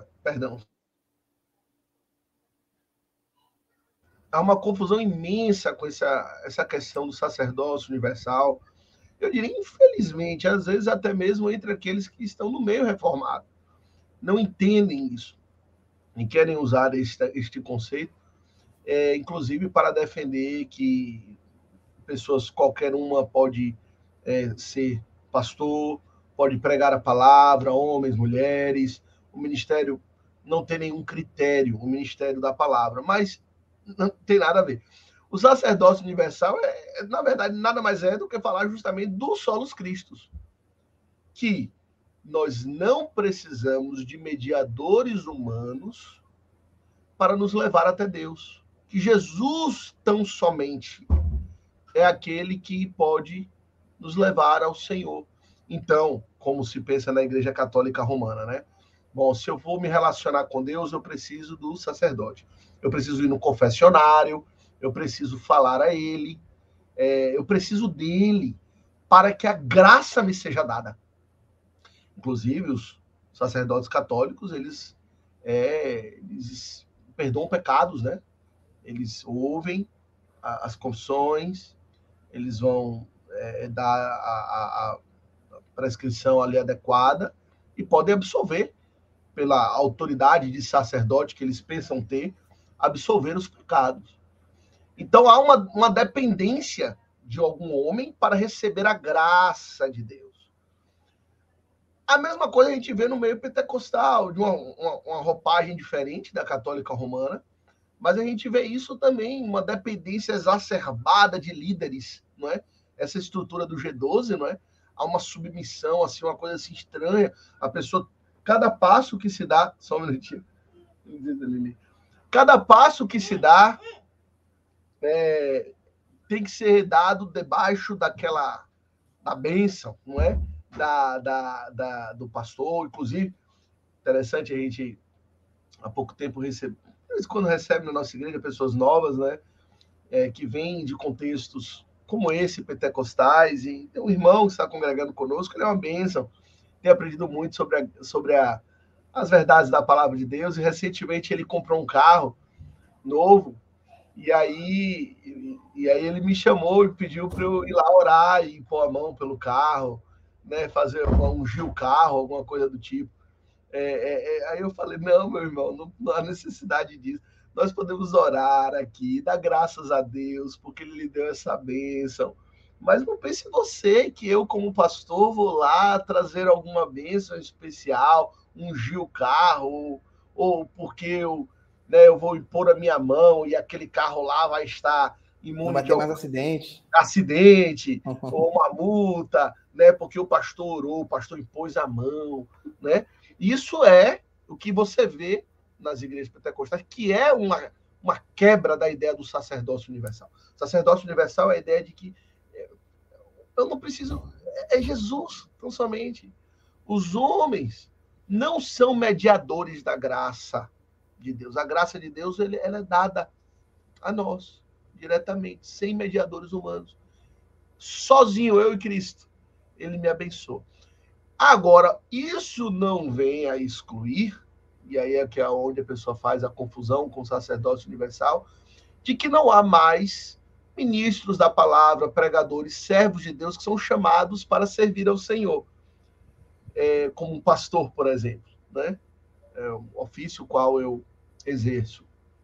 B: há uma confusão imensa com essa questão do sacerdócio universal. Eu diria, infelizmente, às vezes até mesmo entre aqueles que estão no meio reformado. Não entendem isso e querem usar este conceito, inclusive para defender que pessoas, qualquer uma pode ser pastor, pode pregar a palavra, homens, mulheres, o ministério não tem nenhum critério, o ministério da palavra, mas não tem nada a ver. O sacerdócio universal na verdade, nada mais é do que falar justamente do solos Christus, que nós não precisamos de mediadores humanos para nos levar até Deus, que Jesus tão somente é aquele que pode nos levar ao Senhor. Então, como se pensa na Igreja Católica Romana, né? Bom, se eu vou me relacionar com Deus, eu preciso do sacerdote. Eu preciso ir no confessionário, eu preciso falar a ele, eu preciso dele para que a graça me seja dada. Inclusive, os sacerdotes católicos, eles perdoam pecados, né? Eles ouvem as confissões, eles vão dar a prescrição ali adequada e podem absolver, pela autoridade de sacerdote que eles pensam ter, absolver os pecados. Então há uma dependência de algum homem para receber a graça de Deus. A mesma coisa a gente vê no meio pentecostal, de uma roupagem diferente da católica romana, mas a gente vê isso também, uma dependência exacerbada de líderes, não é? Essa estrutura do G12, não é? Há uma submissão, assim, uma coisa assim estranha. A pessoa, cada passo que se dá, só um minutinho, cada passo que se dá tem que ser dado debaixo da bênção, não é? Do pastor. Inclusive, interessante, a gente há pouco tempo recebeu, vez em quando recebe na nossa igreja pessoas novas, né? Que vêm de contextos como esse, pentecostais, e tem um irmão que está congregando conosco, ele é uma bênção, tem aprendido muito sobre as verdades da palavra de Deus, e recentemente ele comprou um carro novo, e aí ele me chamou e pediu para eu ir lá orar e pôr a mão pelo carro, né, ungir o carro, alguma coisa do tipo. Aí eu falei, não, meu irmão, não há necessidade disso. Nós podemos orar aqui, dar graças a Deus, porque Ele lhe deu essa bênção. Mas não pense você que eu, como pastor, vou lá trazer alguma bênção especial, ungir o carro, ou porque eu vou impor a minha mão e aquele carro lá vai estar imune
A: não vai ter mais
B: acidente ou uma multa, né? Porque o pastor orou, o pastor impôs a mão, né? Isso é o que você vê nas igrejas pentecostais, que é uma quebra da ideia do sacerdócio universal. O sacerdócio universal é a ideia de que eu não preciso... É Jesus, tão somente. Os homens não são mediadores da graça de Deus. A graça de Deus ela é dada a nós, diretamente, sem mediadores humanos. Sozinho, eu e Cristo, Ele me abençoa. Agora, isso não vem a excluir, e aí é que é onde a pessoa faz a confusão com o sacerdócio universal, de que não há mais ministros da palavra, pregadores, servos de Deus que são chamados para servir ao Senhor. Como um pastor, por exemplo, né? O ofício qual eu exerço.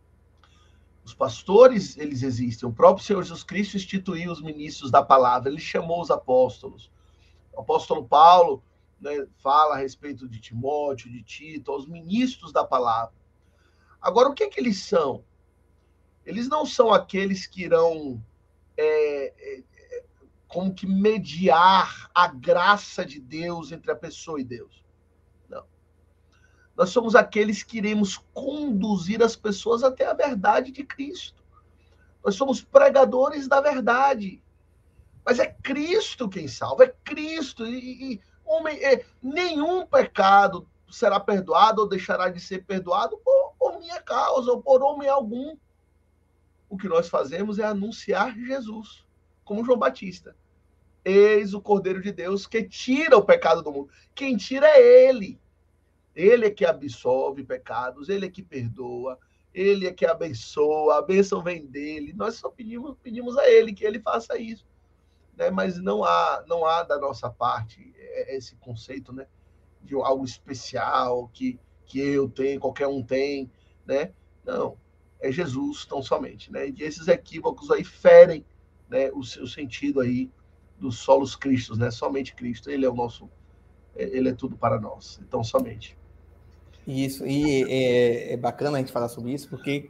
B: Os pastores, eles existem. O próprio Senhor Jesus Cristo instituiu os ministros da palavra, ele chamou os apóstolos. O apóstolo Paulo, né, fala a respeito de Timóteo, de Tito, aos ministros da palavra. Agora, o que eles são? Eles não são aqueles que irão como que mediar a graça de Deus entre a pessoa e Deus. Não. Nós somos aqueles que iremos conduzir as pessoas até a verdade de Cristo. Nós somos pregadores da verdade. Mas é Cristo quem salva, é Cristo. Homem, nenhum pecado será perdoado ou deixará de ser perdoado por minha causa ou por homem algum. O que nós fazemos é anunciar Jesus, como João Batista. Eis o Cordeiro de Deus que tira o pecado do mundo. Quem tira é Ele. Ele é que absolve pecados, Ele é que perdoa, Ele é que abençoa, a bênção vem dEle. Nós só pedimos a Ele que Ele faça isso. Né? Mas não há da nossa parte esse conceito, né, de algo especial que eu tenho, qualquer um tem, né? Não, é Jesus tão somente, né? E esses equívocos aí ferem, né, o sentido aí dos solos Cristos, né? Somente Cristo, Ele é o nosso, Ele é tudo para nós, então somente.
A: Isso, e é bacana a gente falar sobre isso, porque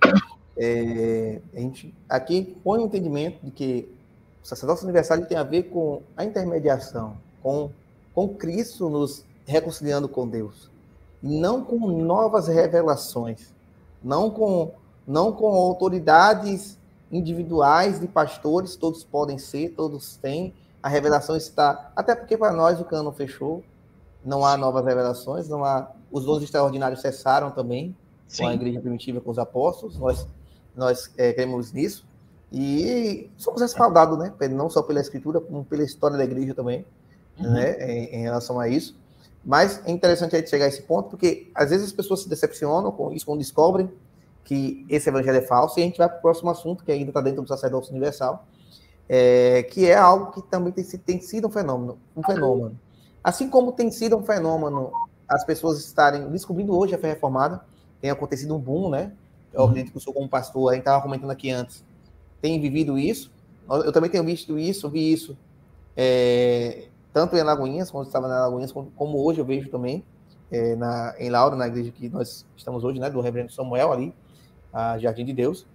A: a gente aqui põe o entendimento de que o sacerdócio universal tem a ver com a intermediação, com Cristo nos reconciliando com Deus, não com novas revelações, não com autoridades individuais de pastores, todos podem ser, todos têm, a revelação está, até porque para nós o cano fechou, não há novas revelações, não há, os dons extraordinários cessaram também, com a igreja primitiva, com os apóstolos, nós cremos nisso, e somos respaldados, né? Não só pela Escritura, como pela história da igreja também, né? Em relação a isso. Mas é interessante a gente chegar a esse ponto, porque às vezes as pessoas se decepcionam com isso, quando descobrem que esse evangelho é falso, e a gente vai para o próximo assunto, que ainda está dentro do sacerdócio universal, que é algo que também tem sido um fenômeno. Assim como tem sido um fenômeno as pessoas estarem descobrindo hoje a fé reformada, tem acontecido um boom, né? Eu acredito que eu sou como pastor, a gente estava comentando aqui antes, tem vivido isso, eu também tenho visto isso, vi isso, tanto em Alagoinhas, quando estava na Alagoinhas, como hoje eu vejo também, em Laura, na igreja que nós estamos hoje, né, do reverendo Samuel ali, a Jardim de Deus.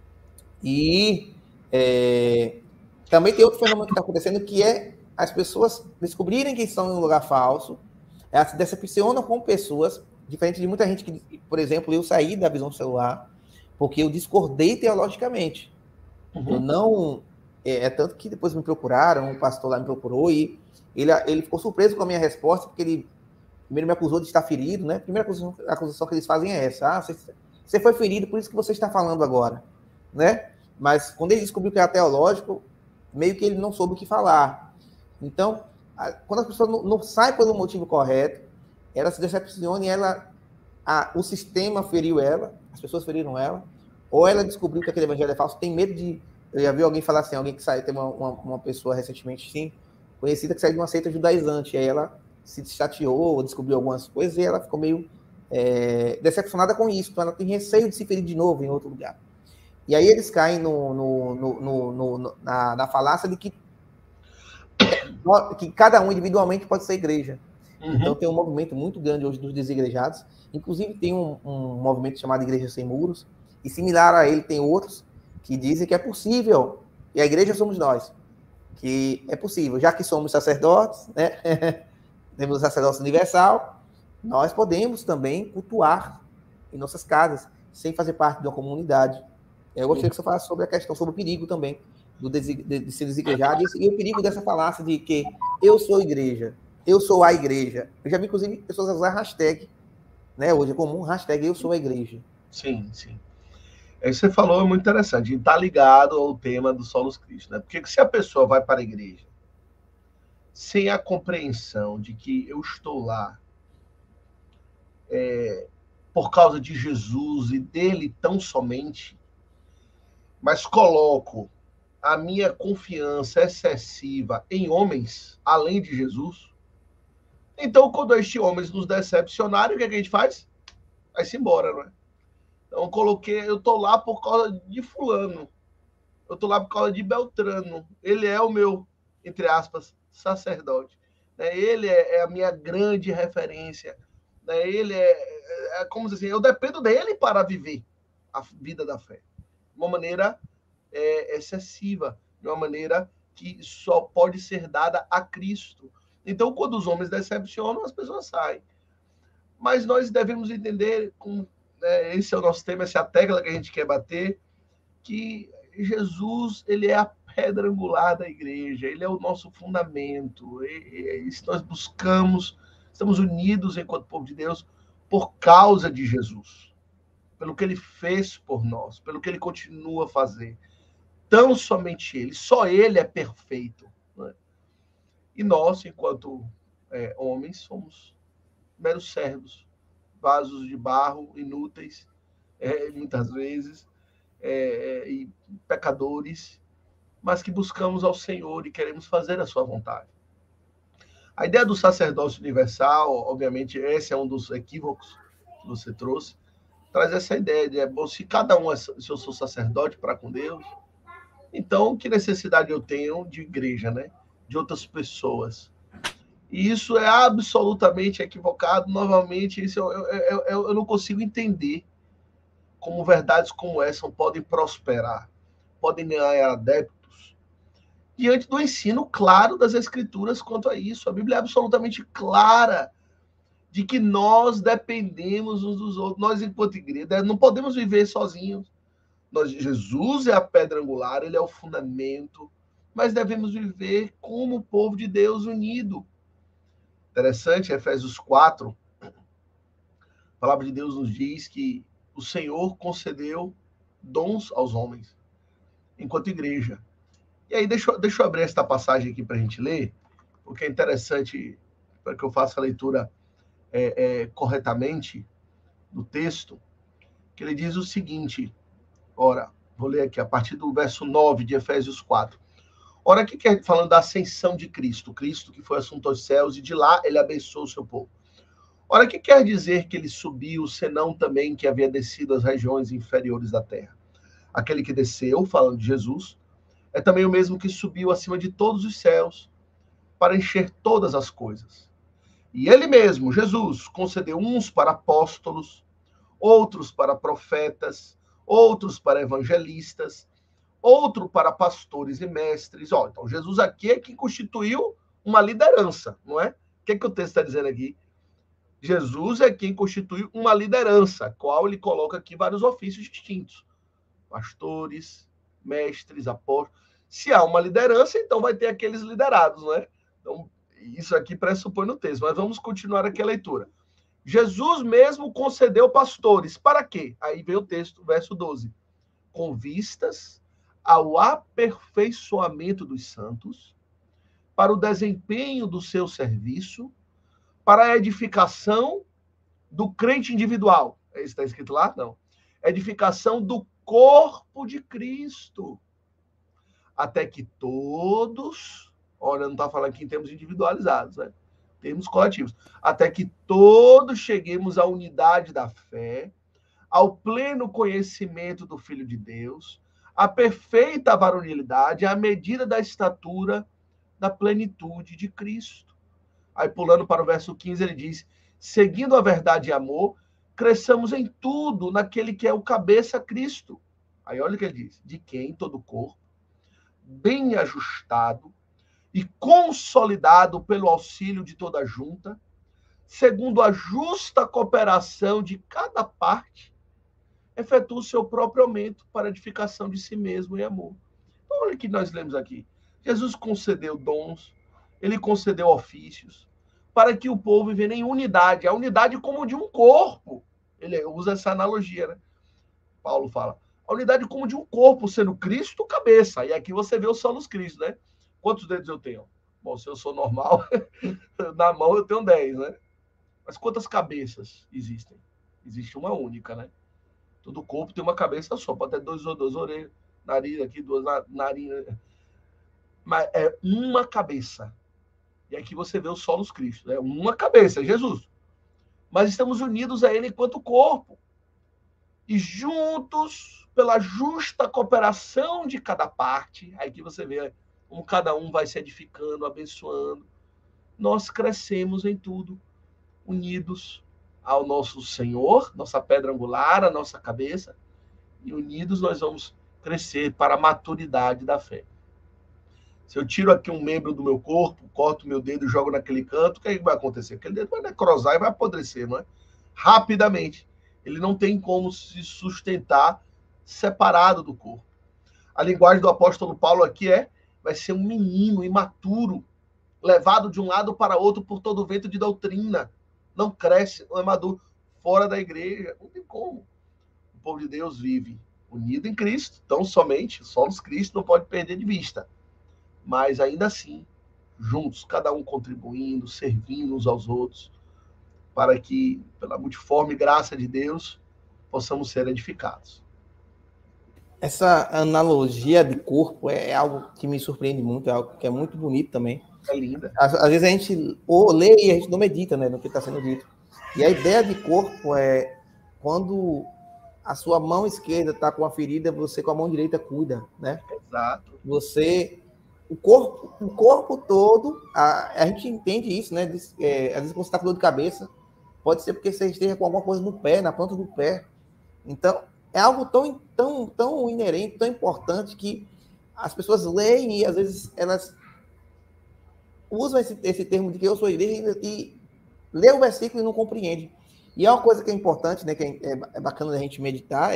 A: E também tem outro fenômeno que está acontecendo, que é as pessoas descobrirem que estão em um lugar falso, elas se decepcionam com pessoas, diferente de muita gente que, por exemplo, eu saí da visão celular porque eu discordei teologicamente. Eu não... tanto que depois me procuraram, um pastor lá me procurou e ele ficou surpreso com a minha resposta, porque ele primeiro me acusou de estar ferido, né? A primeira acusação que eles fazem é essa. Você Você foi ferido, por isso que você está falando agora, né? Mas quando ele descobriu que era teológico, meio que ele não soube o que falar. Então, quando a pessoa não sai pelo motivo correto, ela se decepciona e o sistema feriu ela, as pessoas feriram ela, ou ela descobriu que aquele evangelho é falso, tem medo de... Eu já vi alguém falar assim, alguém que saiu, tem uma pessoa recentemente, sim, conhecida, que saiu de uma seita judaizante, e aí ela se chateou, descobriu algumas coisas, e ela ficou meio decepcionada com isso, então ela tem receio de se ferir de novo em outro lugar. E aí eles caem na falácia de que cada um individualmente pode ser igreja. Uhum. Então tem um movimento muito grande hoje dos desigrejados, inclusive tem um movimento chamado Igreja Sem Muros, e similar a ele tem outros que dizem que é possível, e a igreja somos nós, que é possível, já que somos sacerdotes, né? Temos o sacerdócio universal, nós podemos também cultuar em nossas casas, sem fazer parte de uma comunidade. Eu gostaria que você falasse sobre a questão, sobre o perigo também de ser desigrejado, e o perigo dessa falácia de que eu sou igreja, eu sou a igreja. Eu já vi, inclusive, pessoas usar hashtag, né? Hoje é comum, hashtag eu sou a igreja.
B: Sim, sim. Isso que você falou é muito interessante, e está ligado ao tema do Solos Cristo, né? Porque se a pessoa vai para a igreja sem a compreensão de que eu estou lá por causa de Jesus e dele tão somente, mas coloco a minha confiança excessiva em homens, além de Jesus, então quando estes homens nos decepcionarem, o que a gente faz? Vai-se embora, não é? Então eu estou lá por causa de fulano, eu estou lá por causa de Beltrano, ele é o meu, entre aspas, sacerdote, né? Ele é a minha grande referência, né? Ele é como dizer, eu dependo dele para viver a vida da fé, de uma maneira excessiva, de uma maneira que só pode ser dada a Cristo. Então, quando os homens decepcionam, as pessoas saem. Mas nós devemos entender, esse é o nosso tema, essa é a tecla que a gente quer bater, que Jesus, ele é a pedra angular da igreja, ele é o nosso fundamento, se nós buscamos, estamos unidos enquanto povo de Deus por causa de Jesus, pelo que ele fez por nós, pelo que ele continua a fazer. Tão somente ele, só ele é perfeito, né? E nós, enquanto homens, somos meros servos, vasos de barro, inúteis, muitas vezes, e pecadores, mas que buscamos ao Senhor e queremos fazer a sua vontade. A ideia do sacerdócio universal, obviamente, esse é um dos equívocos que você trouxe, traz essa ideia de, se cada um se eu sou sacerdote para com Deus, então que necessidade eu tenho de igreja, né? De outras pessoas. E isso é absolutamente equivocado. Novamente, isso eu não consigo entender como verdades como essa podem prosperar, podem ganhar adeptos, diante do ensino claro das Escrituras quanto a isso. A Bíblia é absolutamente clara de que nós dependemos uns dos outros. Nós, enquanto igreja, não podemos viver sozinhos. Jesus é a pedra angular, ele é o fundamento, mas devemos viver como o povo de Deus unido. Interessante, Efésios 4, a palavra de Deus nos diz que o Senhor concedeu dons aos homens, enquanto igreja. E aí, deixa eu abrir esta passagem aqui para a gente ler, porque é interessante para que eu faça a leitura corretamente do texto, que ele diz o seguinte, ora, vou ler aqui a partir do verso 9 de Efésios 4. Ora, aqui quer falando da ascensão de Cristo, Cristo que foi assunto aos céus e de lá ele abençoou o seu povo. Ora, que quer dizer que ele subiu, senão também que havia descido às regiões inferiores da terra? Aquele que desceu, falando de Jesus, é também o mesmo que subiu acima de todos os céus para encher todas as coisas. E ele mesmo, Jesus, concedeu uns para apóstolos, outros para profetas, outros para evangelistas, outro para pastores e mestres. Então, Jesus aqui é quem constituiu uma liderança, não é? O que o texto está dizendo aqui? Jesus é quem constitui uma liderança, qual ele coloca aqui vários ofícios distintos. Pastores, mestres, apóstolos. Se há uma liderança, então vai ter aqueles liderados, não é? Então, isso aqui pressupõe no texto, mas vamos continuar aqui a leitura. Jesus mesmo concedeu pastores. Para quê? Aí vem o texto, verso 12. Com vistas ao aperfeiçoamento dos santos, para o desempenho do seu serviço, para a edificação do crente individual. Isso está escrito lá? Não. Edificação do corpo de Cristo. Até que todos, olha, não está falando aqui em termos individualizados, né? Termos coletivos. Até que todos cheguemos à unidade da fé, ao pleno conhecimento do Filho de Deus, à perfeita varonilidade, à medida da estatura da plenitude de Cristo. Aí, pulando para o verso 15, ele diz: seguindo a verdade e amor, cresçamos em tudo naquele que é o cabeça, Cristo. Aí olha o que ele diz: de quem todo o corpo, bem ajustado e consolidado pelo auxílio de toda a junta, segundo a justa cooperação de cada parte, efetua o seu próprio aumento para edificação de si mesmo em amor. Então, olha o que nós lemos aqui. Jesus concedeu dons, ele concedeu ofícios, para que o povo viva em unidade, a unidade como de um corpo. Ele usa essa analogia, né? Paulo fala, a unidade como de um corpo, sendo Cristo cabeça. E aqui você vê o solos Cristo, né? Quantos dedos eu tenho? Bom, se eu sou normal, na mão eu tenho 10, né? Mas quantas cabeças existem? Existe uma única, né? Todo corpo tem uma cabeça só, pode ter duas orelhas, nariz aqui, duas narinas. Mas é uma cabeça. E aqui você vê o solos Cristo. É uma cabeça, é Jesus. Mas estamos unidos a ele enquanto corpo. E juntos, pela justa cooperação de cada parte, aí que você vê como cada um vai se edificando, abençoando, nós crescemos em tudo, unidos ao nosso Senhor, nossa pedra angular, a nossa cabeça, e unidos nós vamos crescer para a maturidade da fé. Se eu tiro aqui um membro do meu corpo, corto meu dedo e jogo naquele canto, o que vai acontecer? Aquele dedo vai necrosar e vai apodrecer, não é? Rapidamente. Ele não tem como se sustentar separado do corpo. A linguagem do apóstolo Paulo aqui vai ser um menino imaturo, levado de um lado para outro por todo o vento de doutrina. Não cresce, não é maduro. Fora da igreja, não tem como. O povo de Deus vive unido em Cristo, tão somente, solos Cristo, não pode perder de vista. Mas ainda assim, juntos, cada um contribuindo, servindo uns aos outros, para que, pela multiforme graça de Deus, possamos ser edificados.
A: Essa analogia de corpo é algo que me surpreende muito, é algo que é muito bonito também.
B: É linda.
A: Às vezes a gente lê e a gente não medita, né, no que está sendo dito. E a ideia de corpo é quando a sua mão esquerda está com uma ferida, você com a mão direita cuida, né?
B: Exato.
A: O corpo todo, a gente entende isso, né? Às vezes quando você está com dor de cabeça, pode ser porque você esteja com alguma coisa no pé, na planta do pé. Então, é algo tão inerente, tão importante, que as pessoas leem e às vezes elas usam esse termo de que eu sou igreja e lê o versículo e não compreende. E é uma coisa que é importante, né? Que é bacana a gente meditar,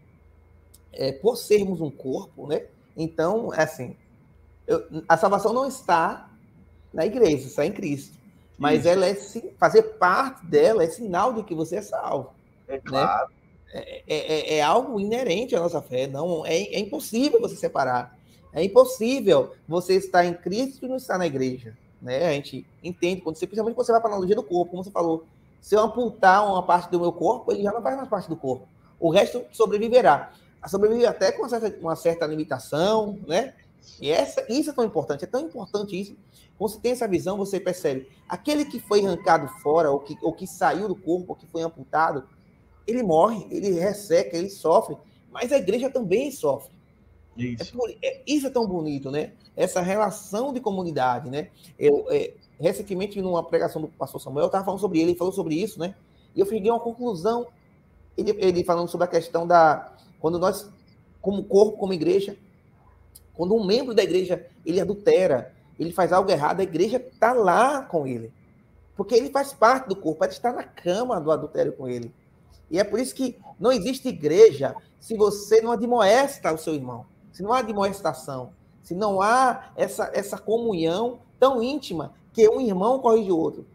A: por sermos um corpo, né? Então, assim, a salvação não está na igreja, está em Cristo. Mas ela fazer parte dela é sinal de que você é salvo.
B: É claro.
A: Né? É algo inerente à nossa fé. Não, é impossível você separar. É impossível você estar em Cristo e não estar na igreja. Né? A gente entende, principalmente quando você vai para a analogia do corpo, como você falou. Se eu amputar uma parte do meu corpo, ele já não faz mais parte do corpo. O resto sobreviverá. Sobrevive até com uma certa limitação, né? E isso é tão importante isso. Quando você tem essa visão, você percebe, aquele que foi arrancado fora, ou que saiu do corpo, ou que foi amputado, ele morre, ele resseca, ele sofre, mas a igreja também sofre. Isso é tão bonito, né? Essa relação de comunidade, né? Recentemente, numa pregação do pastor Samuel, eu estava falando sobre ele falou sobre isso, né? E eu cheguei a uma conclusão, ele falando sobre a questão quando nós, como corpo, como igreja, quando um membro da igreja, ele adultera, ele faz algo errado, a igreja está lá com ele. Porque ele faz parte do corpo, ele está na cama do adultério com ele. E é por isso que não existe igreja se você não admoesta o seu irmão, se não há admoestação, se não há essa comunhão tão íntima que um irmão corrige o outro.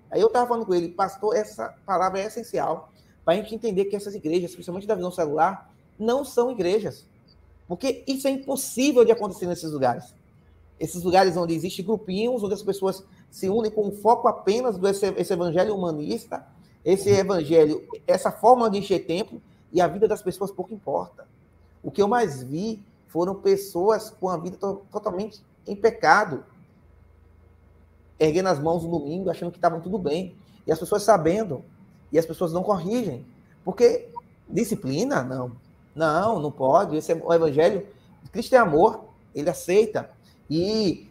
A: Aí eu estava falando com ele, pastor, essa palavra é essencial para a gente entender que essas igrejas, principalmente da visão celular, não são igrejas. Porque isso é impossível de acontecer nesses lugares. Esses lugares onde existem grupinhos, onde as pessoas se unem com o foco apenas desse evangelho humanista, esse evangelho, essa forma de encher templo, e a vida das pessoas pouco importa. O que eu mais vi foram pessoas com a vida totalmente em pecado, erguendo as mãos no domingo, achando que estavam tudo bem. E as pessoas sabendo, e as pessoas não corrigem. Porque disciplina, não. Não pode. Esse é o evangelho. Cristo é amor, ele aceita. E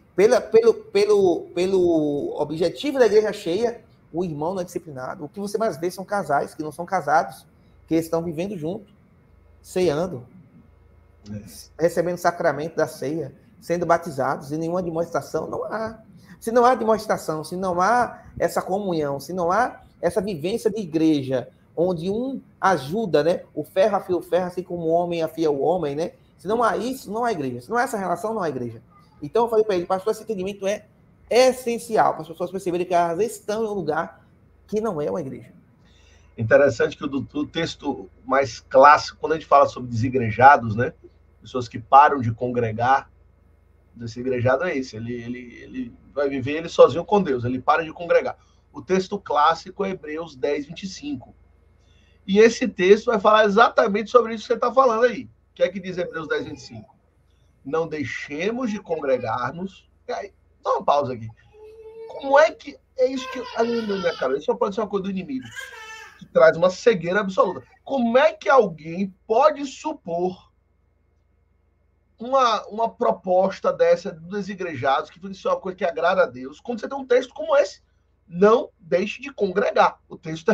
A: pelo objetivo da igreja cheia, o irmão não é disciplinado. O que você mais vê são casais que não são casados, que estão vivendo junto, ceando, recebendo o sacramento da ceia, sendo batizados, e nenhuma demonstração, não há. Se não há demonstração, se não há essa comunhão, se não há essa vivência de igreja, onde um ajuda, né? O ferro afia o ferro, assim como o homem afia o homem, né? Se não há isso, não há igreja. Se não há essa relação, não há igreja. Então eu falei para ele, pastor, esse entendimento é essencial para as pessoas perceberem que elas estão em um lugar que não é uma igreja.
B: Interessante que o texto mais clássico, quando a gente fala sobre desigrejados, né? Pessoas que param de congregar, desigrejado é esse, ele vai viver ele sozinho com Deus, ele para de congregar. O texto clássico é Hebreus 10, 25. E esse texto vai falar exatamente sobre isso que você está falando aí. O que é que diz Hebreus 10, 25? Não deixemos de congregar-nos. Aí, dá uma pausa aqui. Como é que... É isso que... na minha cabeça só pode ser uma coisa do inimigo, que traz uma cegueira absoluta. Como é que alguém pode supor uma proposta dessa dos desigrejados, que isso é uma coisa que agrada a Deus, quando você tem um texto como esse? Não deixe de congregar. O texto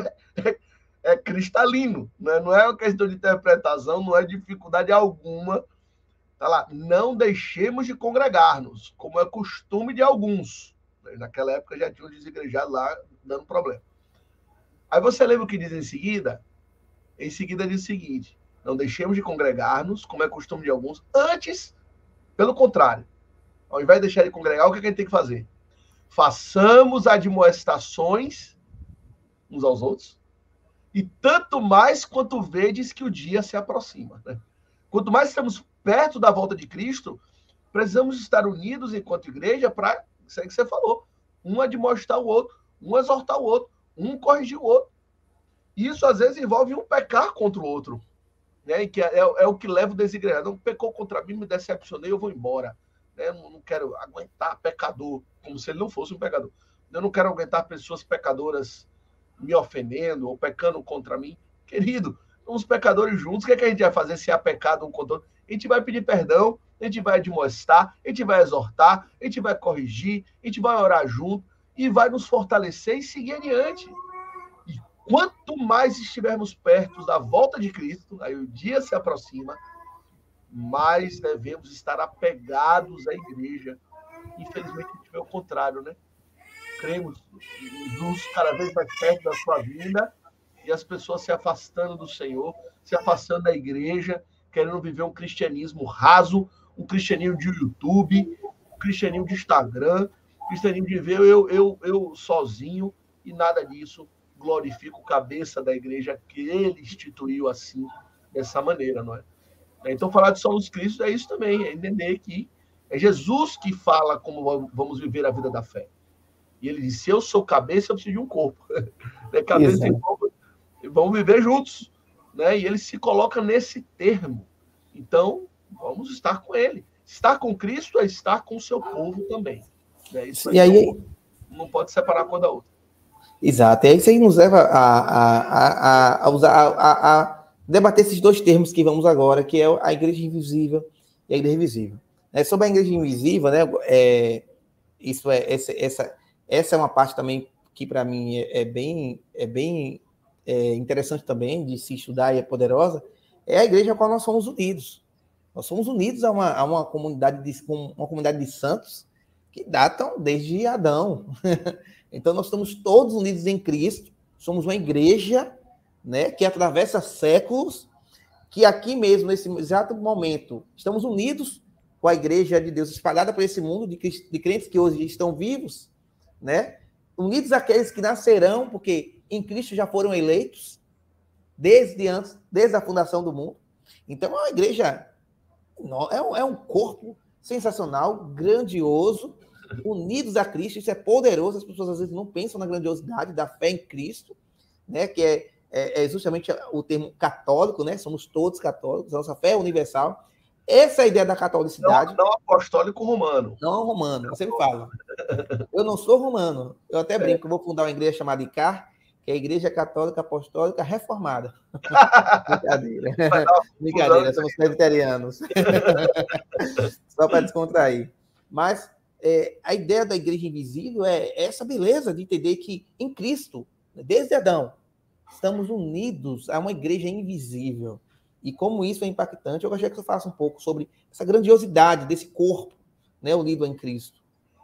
B: é cristalino, né? Não é uma questão de interpretação, não é dificuldade alguma. Tá lá, não deixemos de congregar-nos, como é costume de alguns. Naquela época já tinha um desigrejado lá dando problema. Aí você lembra o que diz em seguida? Em seguida diz o seguinte: não deixemos de congregar-nos, como é costume de alguns. Antes, pelo contrário, ao invés de deixar de congregar, o que a gente tem que fazer? Façamos admoestações uns aos outros, e tanto mais quanto vedes que o dia se aproxima. Né? Quanto mais estamos perto da volta de Cristo, precisamos estar unidos enquanto igreja para, isso aí que você falou, um admoestar o outro, um exortar o outro, um corrigir o outro. Isso, às vezes, envolve um pecar contra o outro. Né? E que é o que leva o desigrejado. Não pecou contra mim, me decepcionei, eu vou embora. Né? Não quero aguentar pecador, como se ele não fosse um pecador. Eu não quero aguentar pessoas pecadoras me ofendendo ou pecando contra mim. Querido, somos pecadores juntos. O que é que a gente vai fazer se há pecado um contra o outro? A gente vai pedir perdão, a gente vai admoestar, a gente vai exortar, a gente vai corrigir, a gente vai orar junto e vai nos fortalecer e seguir adiante. E quanto mais estivermos perto da volta de Cristo, aí o dia se aproxima, mais devemos estar apegados à igreja. Infelizmente, a gente vê o contrário, né? Cremos Jesus cada vez mais perto da sua vida e as pessoas se afastando do Senhor, se afastando da igreja, querendo viver um cristianismo raso, um cristianismo de YouTube, um cristianismo de Instagram, um cristianismo de ver eu sozinho, e nada disso glorifica o cabeça da igreja que ele instituiu assim, dessa maneira, não é? Então, falar de Somos Cristo é isso também, é entender que é Jesus que fala como vamos viver a vida da fé. E ele disse, se eu sou cabeça, eu preciso de um corpo. Cabeça e corpo vão viver juntos. Né? E ele se coloca nesse termo. Então, vamos estar com ele. Estar com Cristo é estar com o seu povo também. Né? Isso aí não pode separar uma coisa da outra.
A: Exato. E aí isso aí nos leva a debater esses dois termos que vamos agora, que é a igreja invisível e a igreja visível. Sobre a igreja invisível, né? Essa é uma parte também que, para mim, é bem interessante também de se estudar e é poderosa, é a igreja a qual nós somos unidos. Nós somos unidos a uma comunidade de santos que datam desde Adão. Então, nós estamos todos unidos em Cristo, somos uma igreja, né, que atravessa séculos, que aqui mesmo, nesse exato momento, estamos unidos com a igreja de Deus espalhada por esse mundo de crentes que hoje estão vivos, né? unidos àqueles que nascerão, porque em Cristo já foram eleitos desde antes, desde a fundação do mundo. Então, é uma igreja, é um corpo sensacional, grandioso, unidos a Cristo. Isso é poderoso. As pessoas às vezes não pensam na grandiosidade da fé em Cristo, né? Que é justamente o termo católico, né? Somos todos católicos, a nossa fé é universal. Essa é a ideia da catolicidade.
B: Não apostólico romano.
A: Não romano, eu sempre falo. Eu não sou romano. Eu até brinco, eu vou fundar uma igreja chamada ICAR, que é a Igreja Católica Apostólica Reformada. Brincadeira. Brincadeira, somos presbiterianos. Só para descontrair. Mas a ideia da igreja invisível é essa beleza de entender que em Cristo, desde Adão, estamos unidos a uma igreja invisível. E como isso é impactante, eu gostaria que você falasse um pouco sobre essa grandiosidade desse corpo, né, unido em Cristo.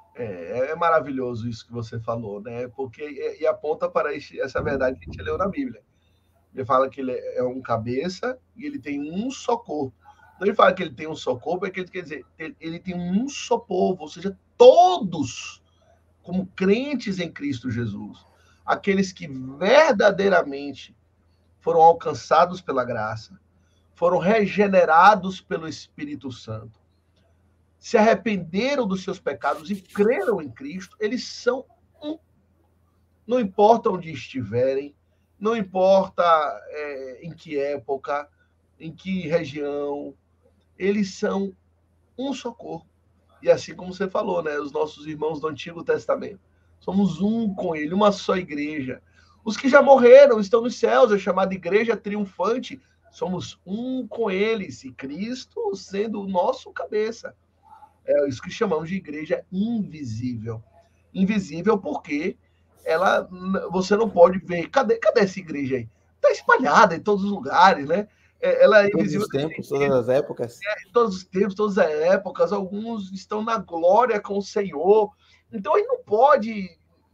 B: É maravilhoso isso que você falou, né? Porque e aponta para essa verdade que a gente leu na Bíblia. Ele fala que ele é um cabeça e ele tem um só corpo. Então ele fala que ele tem um só corpo, é que ele quer dizer, ele tem um só povo, ou seja, todos como crentes em Cristo Jesus, aqueles que verdadeiramente foram alcançados pela graça, foram regenerados pelo Espírito Santo, se arrependeram dos seus pecados e creram em Cristo, eles são um. Não importa onde estiverem, não importa em que época, em que região, eles são um só corpo. E assim como você falou, né, os nossos irmãos do Antigo Testamento, somos um com ele, uma só igreja. Os que já morreram estão nos céus, é chamada igreja triunfante, somos um com eles, e Cristo sendo o nosso cabeça. É isso que chamamos de igreja invisível. Invisível porque você não pode ver. Cadê essa igreja aí? Está espalhada em todos os lugares, né? Ela é invisível.
A: Todos os tempos, todas as épocas.
B: Em todos os tempos, todas as épocas. Alguns estão na glória com o Senhor. Então, a gente não pode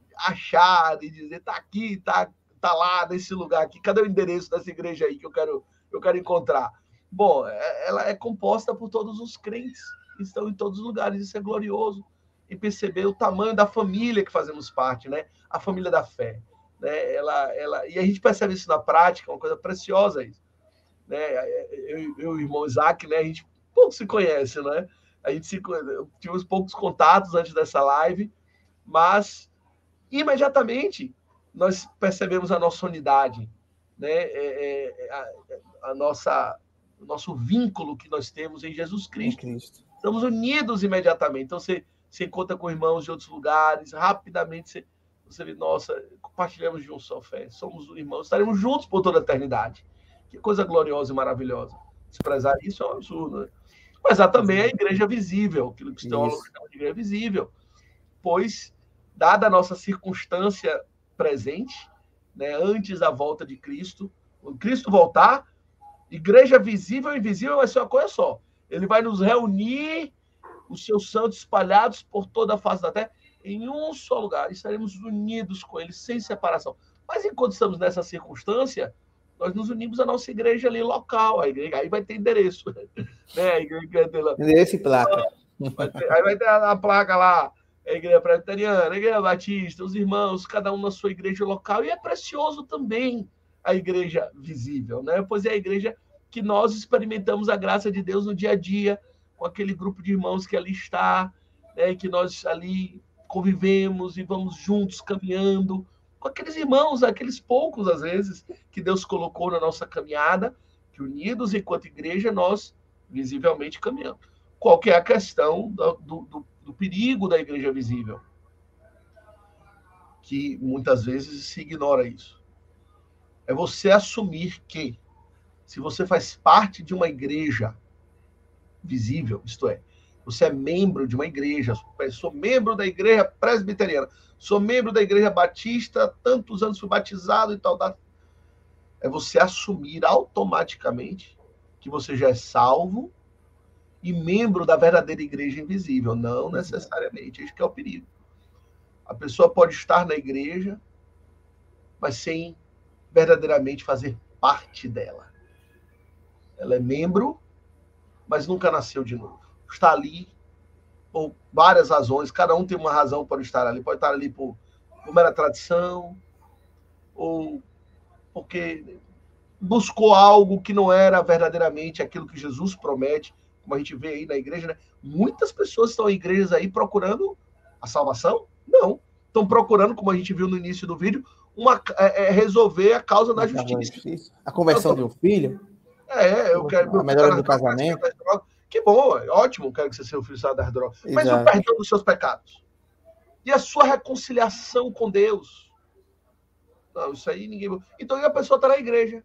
B: achar e dizer, está aqui, está lá, nesse lugar aqui. Cadê o endereço dessa igreja aí que eu quero encontrar? Bom, ela é composta por todos os crentes que estão em todos os lugares. Isso é glorioso. E perceber o tamanho da família que fazemos parte, né? A família da fé. Né? E a gente percebe isso na prática, uma coisa preciosa isso. Né? Eu e o irmão Isaac, né? A gente pouco se conhece, né? Tivemos poucos contatos antes dessa live, mas imediatamente nós percebemos a nossa unidade, né? O nosso vínculo que nós temos em Jesus Cristo. Estamos unidos imediatamente. Então, você encontra com irmãos de outros lugares, rapidamente você vê, nossa, compartilhamos de um só fé, somos irmãos, estaremos juntos por toda a eternidade. Que coisa gloriosa e maravilhosa. Desprezar isso é um absurdo, né? Mas há também a igreja visível, aquilo que os teólogos chamam de igreja visível, pois, dada a nossa circunstância presente, né, antes da volta de Cristo, quando Cristo voltar, igreja visível e invisível vai ser uma coisa só. Ele vai nos reunir, os seus santos espalhados por toda a face da terra, em um só lugar. Estaremos unidos com ele, sem separação. Mas enquanto estamos nessa circunstância, nós nos unimos à nossa igreja ali local. A igreja, aí vai ter endereço. Né? A igreja vai ter lá.
A: Endereço e placa.
B: Aí vai ter a placa lá. A igreja presbiteriana, a igreja batista, os irmãos, cada um na sua igreja local. E é precioso também a igreja visível, né? Pois é a igreja que nós experimentamos a graça de Deus no dia a dia, com aquele grupo de irmãos que ali está, né, que nós ali convivemos e vamos juntos caminhando, com aqueles irmãos, aqueles poucos, às vezes, que Deus colocou na nossa caminhada, que unidos enquanto igreja, nós visivelmente caminhamos. Qual que é a questão do perigo da igreja visível? Que muitas vezes se ignora isso. É você assumir que, se você faz parte de uma igreja visível, isto é, você é membro de uma igreja, sou membro da igreja presbiteriana, sou membro da igreja batista, tantos anos fui batizado e tal, é você assumir automaticamente que você já é salvo e membro da verdadeira igreja invisível. Não necessariamente, isso que é o perigo. A pessoa pode estar na igreja, mas sem verdadeiramente fazer parte dela. Ela é membro, mas nunca nasceu de novo. Está ali por várias razões, cada um tem uma razão para estar ali. Pode estar ali por por mera tradição, ou porque buscou algo que não era verdadeiramente aquilo que Jesus promete, como a gente vê aí na igreja, né? Muitas pessoas estão em igrejas aí procurando a salvação? Não. Estão procurando, como a gente viu no início do vídeo, resolver a causa da justiça.
A: A conversão de um filho.
B: Eu quero...
A: A melhora do casamento.
B: Que bom, ótimo, quero que você seja o filho das drogas. Mas o perdão dos seus pecados. E a sua reconciliação com Deus. Não, isso aí ninguém... Então a pessoa está na igreja.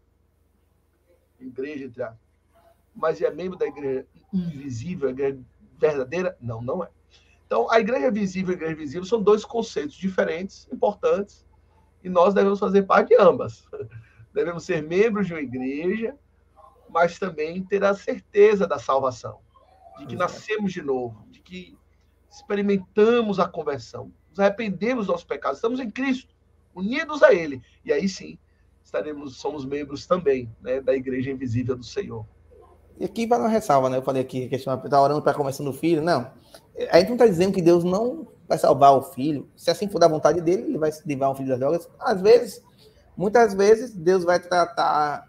B: Igreja, entre aspas. Mas é membro da igreja invisível, a igreja verdadeira? Não, não é. Então, a igreja visível e a igreja invisível são dois conceitos diferentes, importantes, e nós devemos fazer parte de ambas. Devemos ser membros de uma igreja, mas também ter a certeza da salvação, de que nascemos de novo, de que experimentamos a conversão, nos arrependemos dos nossos pecados, estamos em Cristo, unidos a Ele, e aí sim, somos membros também, né, da igreja invisível do Senhor.
A: E aqui vai uma ressalva, né? Eu falei aqui, está orando para a conversão do filho. Não, a gente não está dizendo que Deus não vai salvar o filho. Se assim for da vontade dele, ele vai livrar o filho das drogas. Às vezes, muitas vezes, Deus vai tratar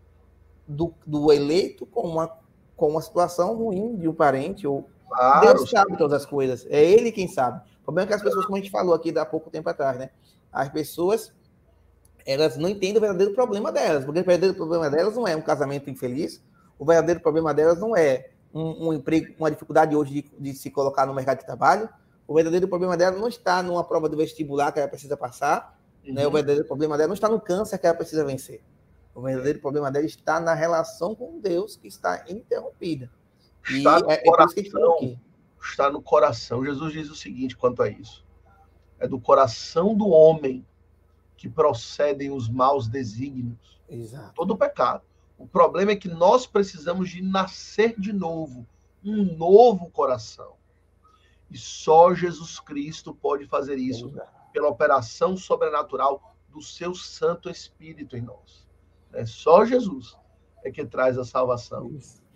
A: do eleito com uma situação ruim de um parente. Ou Deus sabe todas as coisas. É Ele quem sabe. O problema é que as pessoas, como a gente falou aqui há pouco tempo atrás, né? As pessoas, elas não entendem o verdadeiro problema delas. Porque o verdadeiro problema delas não é um casamento infeliz. O verdadeiro problema delas não é um emprego, uma dificuldade hoje de se colocar no mercado de trabalho. O verdadeiro problema dela não está numa prova do vestibular que ela precisa passar. Né? O verdadeiro problema dela não está no câncer que ela precisa vencer. O verdadeiro problema dela está na relação com Deus que está interrompida.
B: Está no coração. Está no coração. Jesus diz o seguinte quanto a isso. É do coração do homem que procedem os maus desígnios.
A: Exato.
B: Todo o pecado. O problema é que nós precisamos de nascer de novo, um novo coração. E só Jesus Cristo pode fazer isso pela operação sobrenatural do seu Santo Espírito em nós. É só Jesus é que traz a salvação.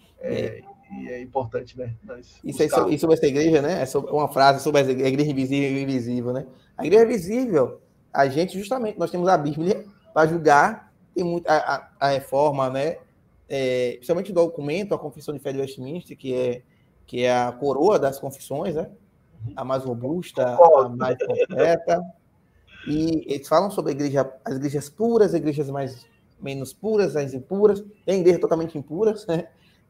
B: E é importante, né?
A: Isso sobre essa igreja, né? É sobre uma frase sobre a igreja invisível e invisível, né? A igreja visível, a gente justamente, nós temos a Bíblia para julgar. Tem muito a reforma, né? Principalmente o documento, a Confissão de Fé de Westminster, que é a coroa das confissões, né? A mais robusta, a mais completa. E eles falam sobre as igrejas puras, as igrejas menos puras, as impuras, e a igreja totalmente impuras, né?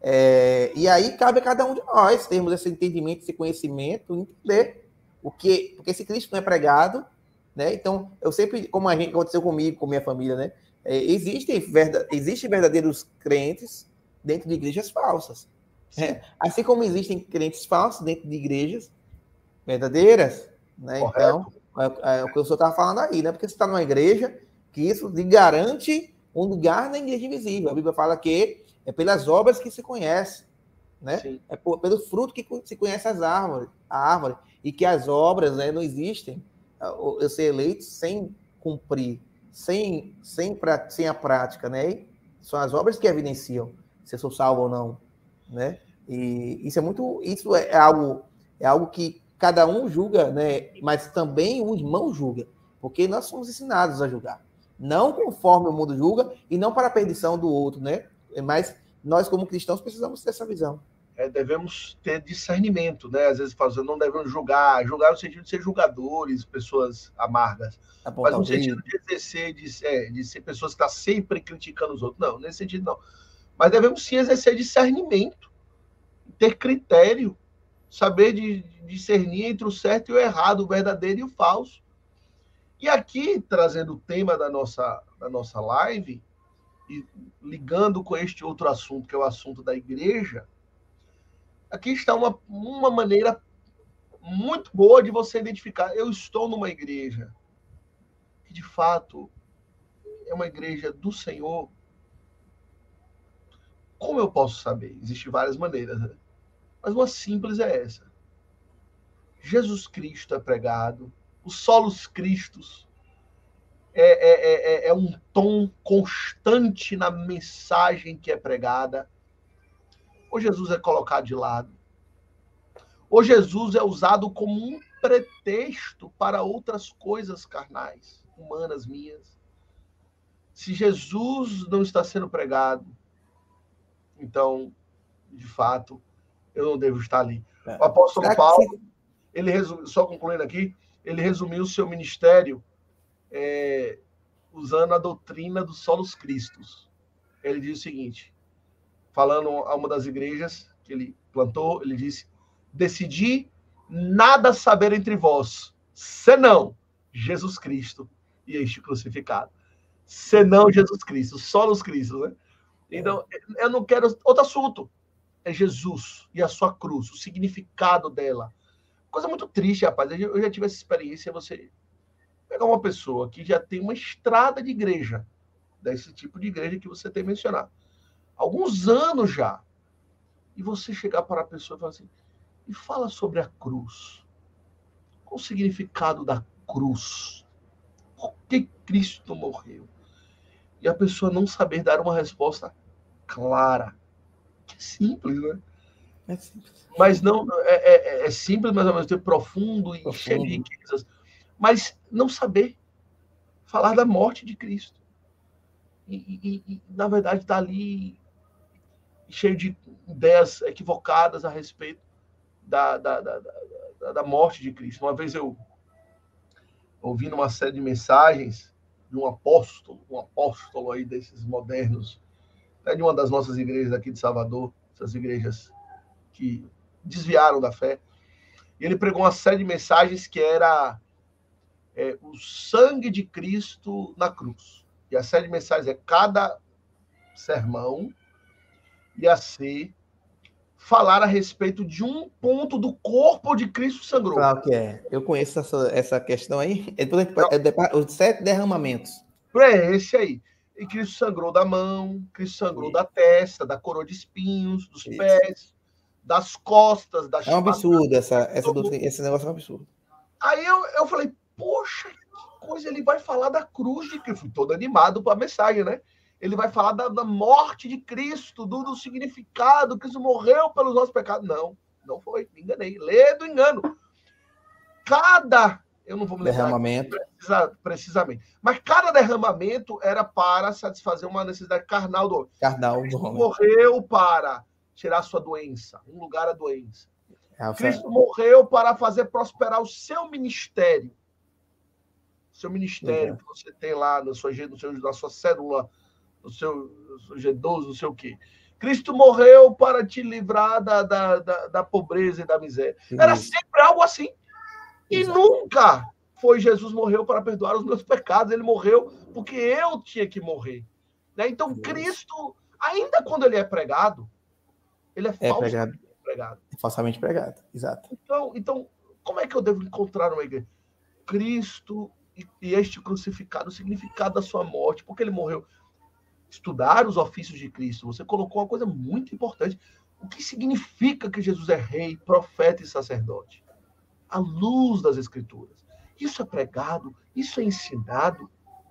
A: E aí cabe a cada um de nós termos esse entendimento, esse conhecimento, entender porque se Cristo não é pregado, né? Então, eu sempre, como aconteceu comigo, com minha família, né? Existem verdadeiros crentes dentro de igrejas falsas. Assim como existem crentes falsos dentro de igrejas verdadeiras. Né? Então, é o que o senhor estava falando aí, né? Porque você está numa igreja que isso lhe garante um lugar na igreja invisível. A Bíblia fala que é pelas obras que se conhece. Né? É pelo fruto que se conhece a árvore. E que as obras, né, não existem. Eu ser eleito sem cumprir. Sem a prática, né? São as obras que evidenciam se eu sou salvo ou não, né? E isso é algo que cada um julga, né? Mas também o irmão julga, porque nós somos ensinados a julgar, não conforme o mundo julga e não para a perdição do outro, né? Mas nós como cristãos precisamos ter essa visão.
B: Devemos ter discernimento, né? Às vezes não devemos julgar no sentido de ser julgadores, pessoas amargas, mas no sentido de exercer, de ser pessoas que estão sempre criticando os outros. Não, nesse sentido não. Mas devemos sim exercer discernimento, ter critério, saber discernir entre o certo e o errado, o verdadeiro e o falso. E aqui, trazendo o tema da nossa live, e ligando com este outro assunto, que é o assunto da igreja, aqui está uma maneira muito boa de você identificar. Eu estou numa igreja que, de fato, é uma igreja do Senhor. Como eu posso saber? Existem várias maneiras, né? Mas uma simples é essa. Jesus Cristo é pregado, os solos Cristos é um tom constante na mensagem que é pregada. Ou Jesus é colocado de lado, ou Jesus é usado como um pretexto para outras coisas carnais, humanas minhas. Se Jesus não está sendo pregado, então, de fato, eu não devo estar ali. O apóstolo Paulo, ele resumiu, só concluindo aqui, ele resumiu o seu ministério usando a doutrina dos solos cristos. Ele diz o seguinte, falando a uma das igrejas que ele plantou, ele disse: decidi nada saber entre vós, senão Jesus Cristo e este crucificado. Senão Jesus Cristo, solos Cristo, né? Então, eu não quero outro assunto. É Jesus e a sua cruz, o significado dela. Coisa muito triste, rapaz. Eu já tive essa experiência. Você pegar uma pessoa que já tem uma estrada de igreja, desse tipo de igreja que você tem mencionado, alguns anos já, e você chegar para a pessoa e falar assim, e fala sobre a cruz. Qual o significado da cruz? Por que Cristo morreu? E a pessoa não saber dar uma resposta clara. É simples, né?
A: É simples.
B: Mas não é simples, mas ao mesmo tempo profundo e cheio de riquezas. Mas não saber falar da morte de Cristo. E na verdade, está ali cheio de ideias equivocadas a respeito da morte de Cristo. Uma vez eu ouvi numa série de mensagens de um apóstolo aí desses modernos, de uma das nossas igrejas aqui de Salvador, essas igrejas que desviaram da fé. E ele pregou uma série de mensagens que era o sangue de Cristo na cruz. E a série de mensagens cada sermão ia ser falar a respeito de um ponto do corpo de Cristo sangrou.
A: Claro que é. Eu conheço essa questão aí. Os 7 derramamentos.
B: É esse aí. E Cristo sangrou da mão, Cristo sangrou da testa, da coroa de espinhos, dos pés, das costas, das
A: É um absurdo esse negócio é um absurdo.
B: Aí eu falei, poxa, que coisa, ele vai falar da cruz de Cristo. Fui todo animado para a mensagem, né? Ele vai falar da morte de Cristo, do significado, Cristo morreu pelos nossos pecados. Não foi, me enganei. Lê do engano. Eu não vou me lembrar
A: derramamento
B: precisamente, mas cada derramamento era para satisfazer uma necessidade carnal do homem. Cristo morreu para tirar sua doença, um lugar à doença. Cristo morreu para fazer prosperar o seu ministério. Seu ministério que você tem lá na sua célula, no seu G12, não sei o quê. Cristo morreu para te livrar da pobreza e da miséria. Era sempre algo assim. E nunca foi Jesus morreu para perdoar os meus pecados. Ele morreu porque eu tinha que morrer. Né? Então, Cristo, ainda quando ele é pregado, ele é falsamente pregado.
A: É falsamente pregado, exato.
B: Então, como é que eu devo encontrar uma igreja? Cristo e este crucificado, o significado da sua morte, porque ele morreu. Estudar os ofícios de Cristo. Você colocou uma coisa muito importante. O que significa que Jesus é rei, profeta e sacerdote? À luz das Escrituras. Isso é pregado? Isso é ensinado?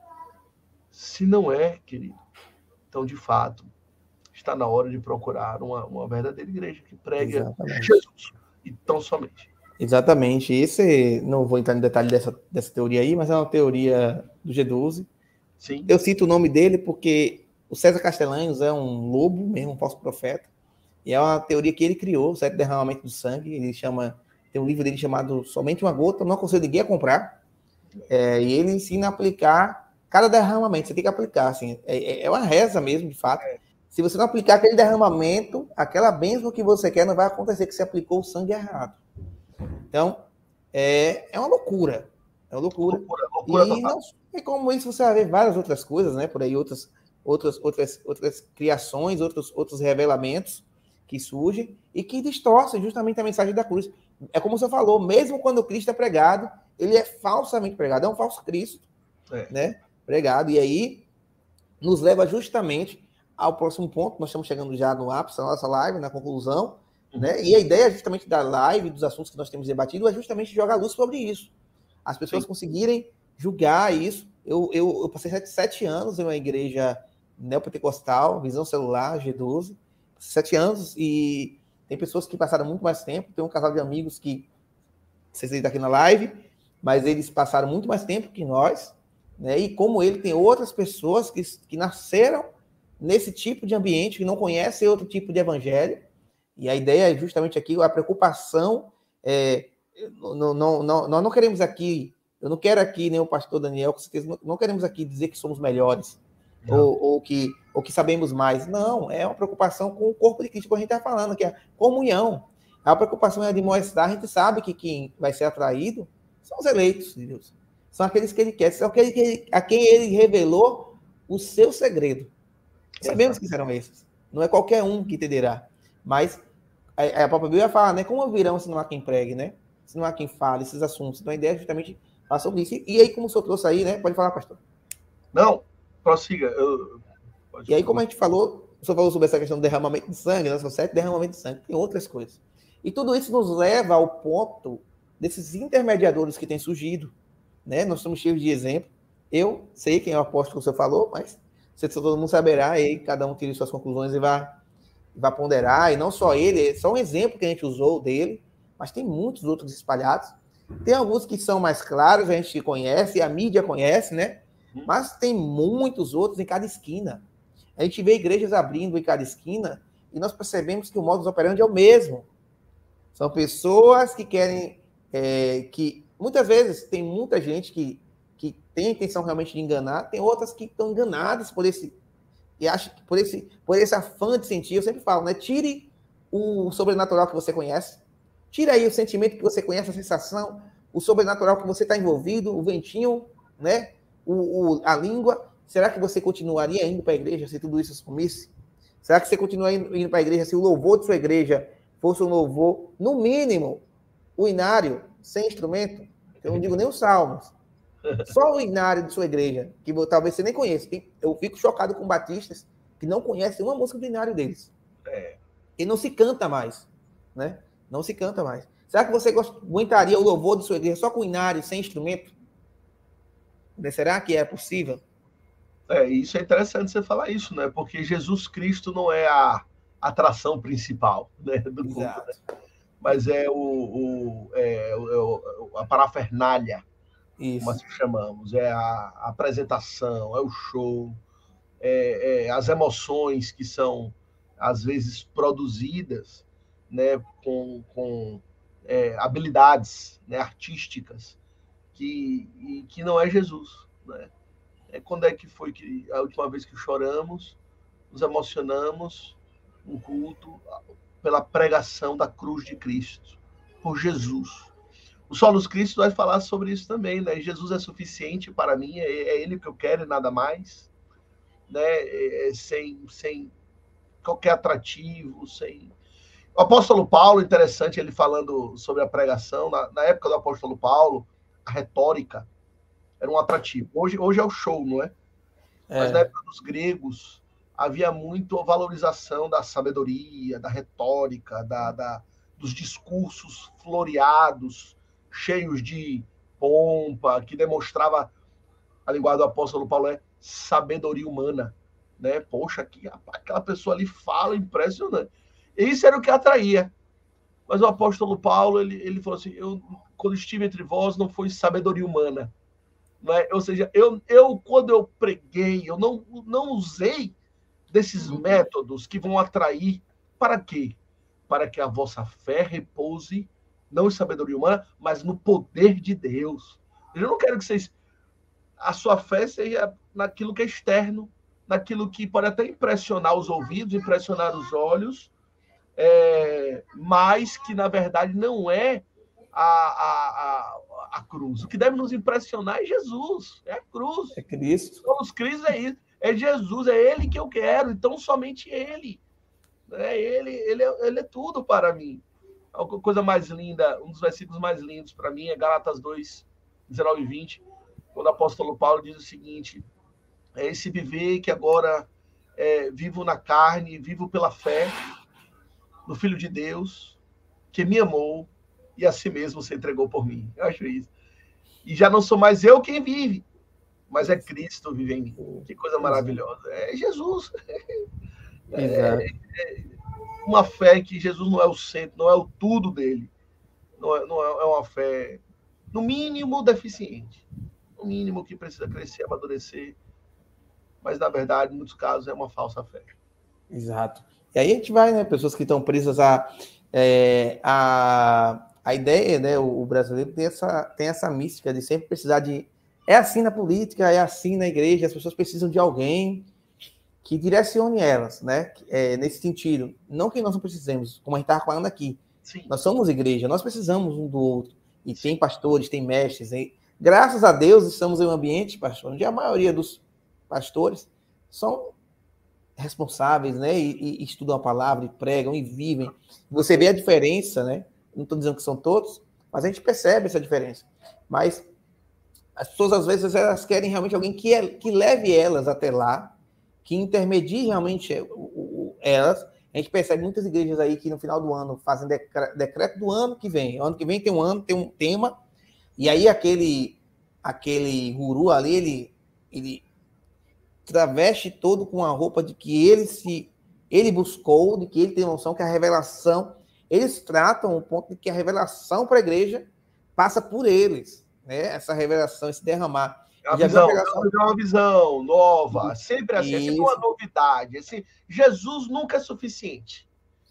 B: Se não é, querido, então, de fato, está na hora de procurar uma verdadeira igreja que pregue Jesus e tão somente.
A: Exatamente. Não vou entrar no detalhe dessa teoria aí, mas é uma teoria do G12.
B: Sim.
A: Eu cito o nome dele porque o César Castellanos é um lobo mesmo, um falso profeta, e é uma teoria que ele criou, o 7 derramamento do sangue. Ele tem um livro dele chamado Somente uma Gota, não aconselho ninguém a comprar, e ele ensina a aplicar cada derramamento, você tem que aplicar, assim, é uma reza mesmo, de fato. Se você não aplicar aquele derramamento, aquela bênção que você quer, não vai acontecer, que você aplicou o sangue errado. Então, é uma loucura. É uma loucura. E como isso, você vai ver várias outras coisas, né? Por aí, outras criações, outros revelamentos que surgem e que distorcem justamente a mensagem da cruz. É como você falou, mesmo quando o Cristo é pregado, ele é falsamente pregado, é um falso Cristo, né? Pregado. E aí, nos leva justamente ao próximo ponto. Nós estamos chegando já no ápice da nossa live, na conclusão, né? E a ideia justamente da live, dos assuntos que nós temos debatido, é justamente jogar luz sobre isso. As pessoas conseguirem julgar isso. Eu passei 7 anos em uma igreja neopentecostal, Visão Celular, G12, 7 anos, e tem pessoas que passaram muito mais tempo. Tem um casal de amigos que sei se ele está aqui na live, mas eles passaram muito mais tempo que nós, né? E como ele, tem outras pessoas que nasceram nesse tipo de ambiente, que não conhecem outro tipo de evangelho. E a ideia é justamente aqui, a preocupação, nós não queremos aqui, eu não quero aqui, nem o pastor Daniel, com certeza, não queremos aqui dizer que somos melhores, ou que sabemos mais. Não, é uma preocupação com o corpo de Cristo, que a gente está falando, que é a comunhão. A preocupação é de mostrar, a gente sabe que quem vai ser atraído são os eleitos de Deus. São aqueles que ele quer, são aqueles a quem ele revelou o seu segredo. Sabemos que serão esses. Não é qualquer um que entenderá. Mas a própria Bíblia fala, né? Como virão se não há quem pregue, né? Se não há quem fale esses assuntos. Então a ideia é justamente falar sobre isso. E aí, como o senhor trouxe aí, né? Pode falar, pastor.
B: Não, prossiga.
A: E aí, como a gente falou, o senhor falou sobre essa questão do derramamento de sangue, né? São 7 derramamentos de sangue, tem outras coisas. E tudo isso nos leva ao ponto desses intermediadores que têm surgido, né? Nós somos cheios de exemplo. Eu sei quem é o apóstolo que o senhor falou, mas todo mundo saberá, e aí cada um tira suas conclusões e vai ponderar. E não só ele, é só um exemplo que a gente usou dele, mas tem muitos outros espalhados. Tem alguns que são mais claros, a gente conhece, a mídia conhece, né? Mas tem muitos outros em cada esquina. A gente vê igrejas abrindo em cada esquina e nós percebemos que o modus operandi é o mesmo. São pessoas que querem... que muitas vezes tem muita gente que tem a intenção realmente de enganar, tem outras que estão enganadas por esse... E acho que por esse afã de sentir, eu sempre falo, né? Tire o sobrenatural que você conhece, tire aí o sentimento que você conhece, a sensação, o sobrenatural que você está envolvido, o ventinho, né? A língua. Será que você continuaria indo para a igreja se tudo isso sumisse? Será que você continuaria indo para a igreja se o louvor de sua igreja fosse um louvor, no mínimo, o inário, sem instrumento? Eu não digo nem os salmos. Só o inário de sua igreja, que talvez você nem conheça. Eu fico chocado com batistas que não conhecem uma música do inário deles. E não se canta mais, né? Não se canta mais. Será que você aguentaria o louvor de sua igreja só com inário, sem instrumento? Será que é possível?
B: Isso é interessante você falar isso, né? Porque Jesus Cristo não é a atração principal, né, do culto, né? Mas é a parafernália,
A: isso,
B: como nós chamamos, é a apresentação, é o show, as emoções que são, às vezes, produzidas, né, com habilidades, né, artísticas, que não é Jesus, né? Quando é que foi que a última vez que choramos, nos emocionamos, um culto pela pregação da cruz de Cristo, por Jesus. O Solos Cristo vai falar sobre isso também, né? Jesus é suficiente para mim, é Ele que eu quero e nada mais, né? Sem qualquer atrativo, sem... O apóstolo Paulo, interessante, ele falando sobre a pregação, na época do apóstolo Paulo, a retórica era um atrativo. Hoje é o show, não é? Mas na época dos gregos, havia muito a valorização da sabedoria, da retórica, dos discursos floreados, cheios de pompa, que demonstrava, a linguagem do apóstolo Paulo sabedoria humana, né? Poxa, aquela pessoa ali fala impressionante. Isso era o que atraía. Mas o apóstolo Paulo, ele falou assim, quando estive entre vós, não foi sabedoria humana. Né? Ou seja, quando eu preguei, eu não usei desses métodos que vão atrair. Para quê? Para que a vossa fé repouse, não em sabedoria humana, mas no poder de Deus. Eu não quero que a sua fé seja naquilo que é externo, naquilo que pode até impressionar os ouvidos, impressionar os olhos, mas que, na verdade, não é a cruz. O que deve nos impressionar é Jesus, é a cruz.
A: É Cristo.
B: Os Cristo é isso, é Jesus, é Ele que eu quero, então somente Ele. Ele é tudo para mim. A coisa mais linda, um dos versículos mais lindos para mim é Gálatas 2, 19 e 20, quando o apóstolo Paulo diz o seguinte, é esse viver que agora vivo na carne, vivo pela fé no Filho de Deus, que me amou e a si mesmo se entregou por mim. Eu acho isso. E já não sou mais eu quem vive, mas é Cristo vive em mim. Que coisa maravilhosa. É Jesus. Uma fé que Jesus não é o centro, não é o tudo dele, É uma fé, no mínimo, deficiente. No mínimo, que precisa crescer, amadurecer. Mas, na verdade, em muitos casos, é uma falsa fé.
A: Exato. E aí a gente vai, né? Pessoas que estão presas a ideia, né? O brasileiro tem essa mística de sempre precisar de... É assim na política, é assim na igreja, as pessoas precisam de alguém que direcione elas, né? Nesse sentido. Não que nós não precisemos, como a gente estava falando aqui.
B: Sim.
A: Nós somos igreja, nós precisamos um do outro. E sim, tem pastores, tem mestres. E, graças a Deus, estamos em um ambiente, pastor, onde a maioria dos pastores são responsáveis, né? E estudam a palavra, e pregam, e vivem. Você vê a diferença, né? Não estou dizendo que são todos, mas a gente percebe essa diferença. Mas as pessoas, às vezes, elas querem realmente alguém que leve elas até lá, que intermedie realmente elas. A gente percebe muitas igrejas aí que no final do ano fazem decreto do ano que vem. O ano que vem tem um tema, e aí aquele guru ali, ele traveste todo com a roupa de que ele buscou, de que ele tem noção que a revelação, eles tratam o ponto de que a revelação para a igreja passa por eles, né? Essa revelação, esse derramar.
B: É uma visão nova, sempre assim, é sempre uma novidade. Jesus nunca é suficiente.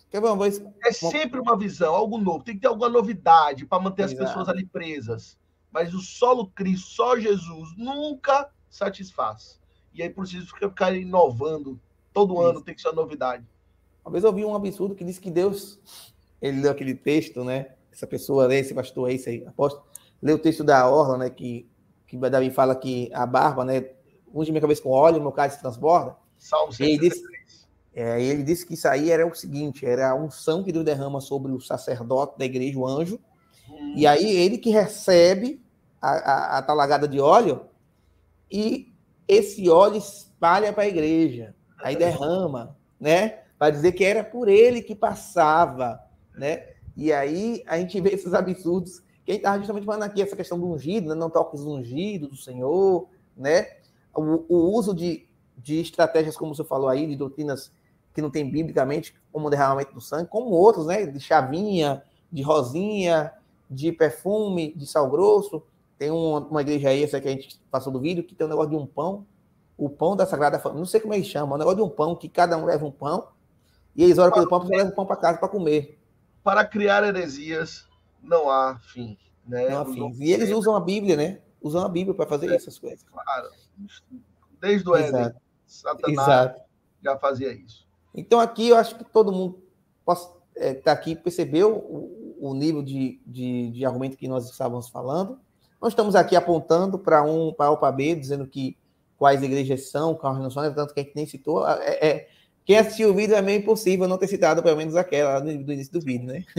B: É sempre uma visão, algo novo. Tem que ter alguma novidade para manter as pessoas ali presas. Mas o solo Cristo, só Jesus, nunca satisfaz. E aí, por isso, ficar inovando. Todo ano tem que ser uma novidade.
A: Uma vez eu vi um absurdo que disse que Deus... Ele leu aquele texto, né? Essa pessoa, esse pastor, esse apóstolo, leu o texto da orla, né? Que Davi fala que a barba, né? Unge minha cabeça com óleo, meu cálice transborda.
B: Salmo 133.
A: Ele disse que isso aí era o seguinte, era a unção que Deus derrama sobre o sacerdote da igreja, o anjo, e aí ele que recebe a talagada de óleo, e esse óleo espalha para a igreja, aí derrama, né? Para dizer que era por ele que passava, né? E aí a gente vê esses absurdos. Quem estava justamente falando aqui, essa questão do ungido, né? Não toques o ungido do Senhor, né? O uso de estratégias, como você falou aí, de doutrinas que não tem biblicamente, como o derramamento do sangue, como outros, né? De chavinha, de rosinha, de perfume, de sal grosso. Tem uma igreja aí, essa que a gente passou do vídeo, que tem um negócio de um pão, o pão da Sagrada Família, não sei como é que chama, um negócio de um pão, que cada um leva um pão, e eles oram pelo pão, você leva o pão para casa para comer.
B: Para criar heresias, não há fim. Né?
A: Não há fim. E eles usam a Bíblia, né? Usam a Bíblia para fazer essas coisas.
B: Claro. Desde o Éden, Satanás já fazia isso.
A: Então, aqui, eu acho que todo mundo que está aqui percebeu o nível de argumento que nós estávamos falando. Nós estamos aqui apontando para A ou para B, dizendo que quais igrejas são, quais não são, tanto que a gente nem citou. Quem assistiu o vídeo é meio impossível não ter citado pelo menos aquela do início do vídeo, né?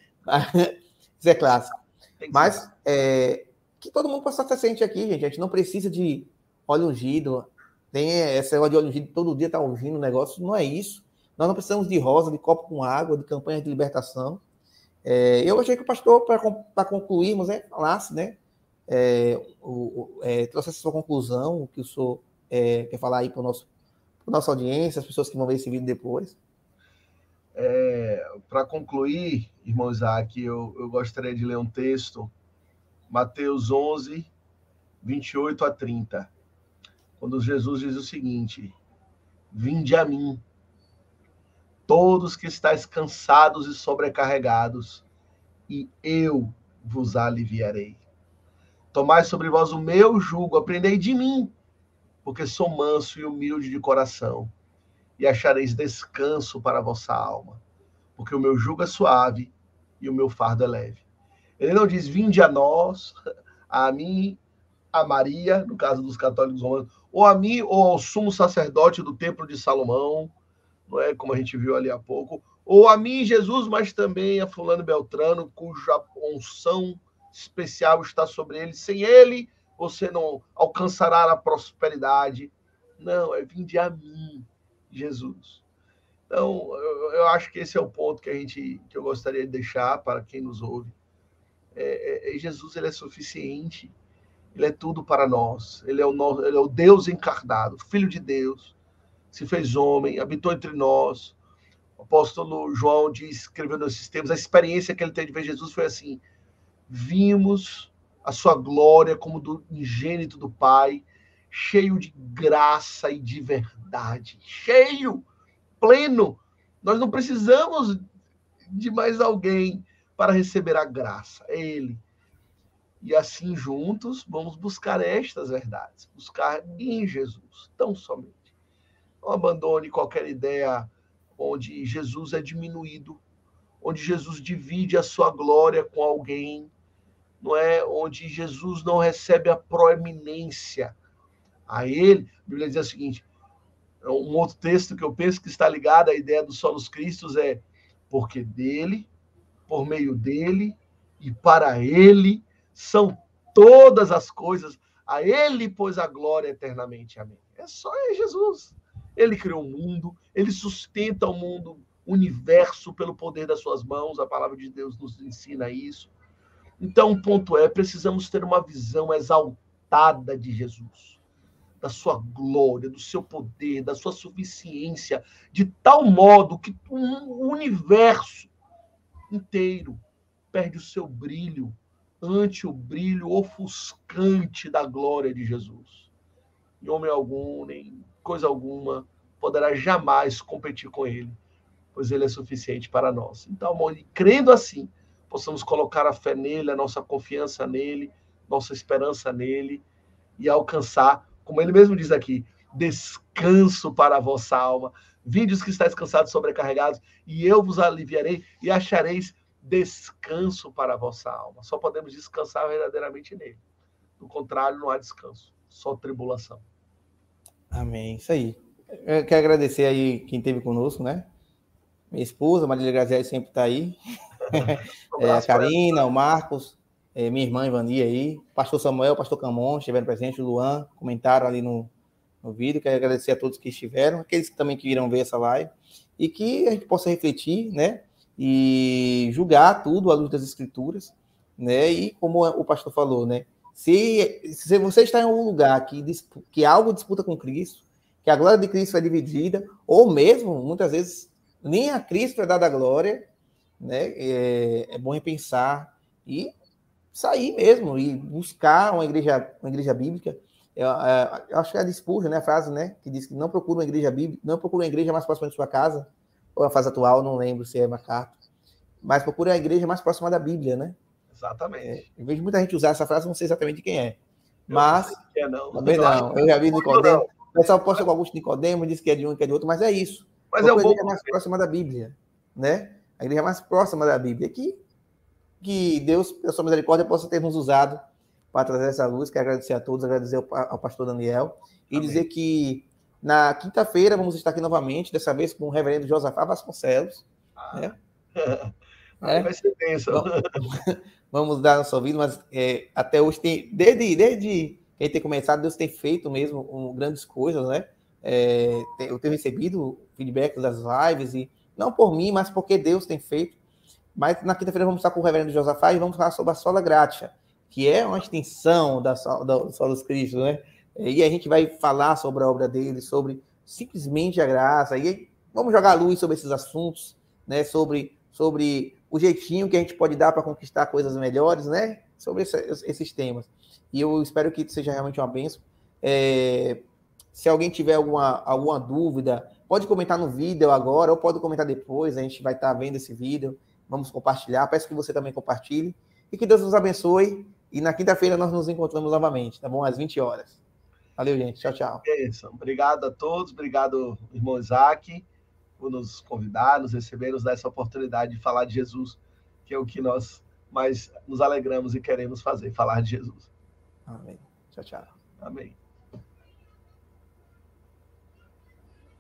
A: Isso é clássico. Mas que todo mundo possa estar ciente aqui, gente. A gente não precisa de óleo ungido. Tem esse óleo de óleo ungido, todo dia está ungindo o negócio. Não é isso. Nós não precisamos de rosa, de copo com água, de campanha de libertação. Eu achei que o pastor, para concluirmos, falasse, né? Trouxesse a sua conclusão, o que o senhor quer falar aí para nossa audiência, as pessoas que vão ver esse vídeo depois.
B: Para concluir, irmão Isaac, eu gostaria de ler um texto, Mateus 11, 28 a 30, quando Jesus diz o seguinte: vinde a mim, todos que estáis cansados e sobrecarregados, e eu vos aliviarei. Tomai sobre vós o meu jugo, aprendei de mim, porque sou manso e humilde de coração, e achareis descanso para a vossa alma, porque o meu jugo é suave e o meu fardo é leve. Ele não diz, vinde a nós, a mim, a Maria, no caso dos católicos romanos, ou a mim, ou ao sumo sacerdote do templo de Salomão, não é como a gente viu ali há pouco, ou a mim, Jesus, mas também a fulano Beltrano, cuja unção especial está sobre ele. Sem ele, você não alcançará a prosperidade. Não, é vinde a mim, Jesus. Então, eu acho que esse é o ponto que eu gostaria de deixar para quem nos ouve. Jesus, ele é suficiente. Ele é tudo para nós. Ele é o Deus encarnado, Filho de Deus, se fez homem, habitou entre nós. O apóstolo João escreveu nesses termos, a experiência que ele teve de ver Jesus foi assim: vimos a sua glória como do unigênito do Pai, cheio de graça e de verdade, cheio, pleno. Nós não precisamos de mais alguém para receber a graça, é Ele. E assim, juntos, vamos buscar estas verdades, buscar em Jesus, tão somente. Não abandone qualquer ideia onde Jesus é diminuído, onde Jesus divide a sua glória com alguém, não é? Onde Jesus não recebe a proeminência a Ele. A Bíblia diz o seguinte, um outro texto que eu penso que está ligado à ideia do solos Cristos é: porque dele, por meio dele e para ele são todas as coisas, a ele pois a glória eternamente. Amém. É só Jesus. Ele criou o mundo, ele sustenta o mundo, o universo pelo poder das suas mãos, a palavra de Deus nos ensina isso. Então, o ponto é, precisamos ter uma visão exaltada de Jesus, da sua glória, do seu poder, da sua suficiência, de tal modo que o universo inteiro perde o seu brilho ante o brilho ofuscante da glória de Jesus. E homem algum, nem coisa alguma, poderá jamais competir com ele, pois ele é suficiente para nós. Então, crendo assim, possamos colocar a fé nele, a nossa confiança nele, nossa esperança nele, e alcançar, como ele mesmo diz aqui, descanso para a vossa alma. Vídeos que estáis cansados, sobrecarregados, e eu vos aliviarei, e achareis descanso para a vossa alma. Só podemos descansar verdadeiramente nele. Do contrário, não há descanso, só tribulação.
A: Amém, isso aí. Eu quero agradecer aí quem esteve conosco, né? Minha esposa, Marília Grazielli, sempre está aí. A Karina, o Marcos, minha irmã Ivani aí, pastor Samuel, pastor Camon, estiveram presentes, o Luan, comentaram ali no vídeo. Quero agradecer a todos que estiveram, aqueles que também que irão ver essa live, e que a gente possa refletir, né? E julgar tudo à luz das Escrituras, né? E como o pastor falou, né? Se você está em um lugar que algo disputa com Cristo, que a glória de Cristo é dividida, ou mesmo, muitas vezes, nem a Cristo é dada a glória, né? É bom repensar e sair mesmo e buscar uma igreja bíblica. Eu acho que é a de Spurgeon, né? A frase, né? Que diz que não procura uma igreja bíblica, não procura uma igreja mais próxima de sua casa, ou a fase atual, não lembro se é MacArthur, mas procura a igreja mais próxima da Bíblia, né?
B: Exatamente.
A: Eu vejo muita gente usar essa frase, não sei exatamente de quem é. Mas,
B: não.
A: Também não. Eu já vi Nicodemo. O pessoal posta com Augusto Nicodemo, diz que é de um, que é de outro, mas é isso.
B: Mas é a
A: igreja mais próxima da Bíblia, né? A igreja mais próxima da Bíblia. Que Deus, pela sua misericórdia, possa ter nos usado para trazer essa luz. Quero agradecer a todos, agradecer ao pastor Daniel. E Amém. Dizer que na quinta-feira vamos estar aqui novamente, dessa vez com o reverendo Josafá Vasconcelos. Né?
B: Aí vai ser bênção.
A: Vamos dar nosso ouvido, mas até hoje tem, desde que tem começado, Deus tem feito mesmo grandes coisas, né? Eu tenho recebido feedback das lives, e não por mim, mas porque Deus tem feito. Mas na quinta-feira vamos estar com o reverendo Josafá e vamos falar sobre a Sola Gratia, que é uma extensão do Solos Cristo, né? E a gente vai falar sobre a obra dele, sobre simplesmente a graça, e vamos jogar a luz sobre esses assuntos, né? Sobre o jeitinho que a gente pode dar para conquistar coisas melhores, né? Sobre esses temas. E eu espero que seja realmente uma bênção. Se alguém tiver alguma dúvida, pode comentar no vídeo agora, ou pode comentar depois, a gente vai estar vendo esse vídeo, vamos compartilhar, peço que você também compartilhe, e que Deus nos abençoe, e na quinta-feira nós nos encontramos novamente, tá bom? Às 20 horas. Valeu, gente. Tchau, tchau.
B: Obrigado a todos, obrigado, irmão Isaac, por nos convidar, nos receber, nos dar essa oportunidade de falar de Jesus, que é o que nós mais nos alegramos e queremos fazer, falar de Jesus.
A: Amém. Tchau, tchau.
B: Amém.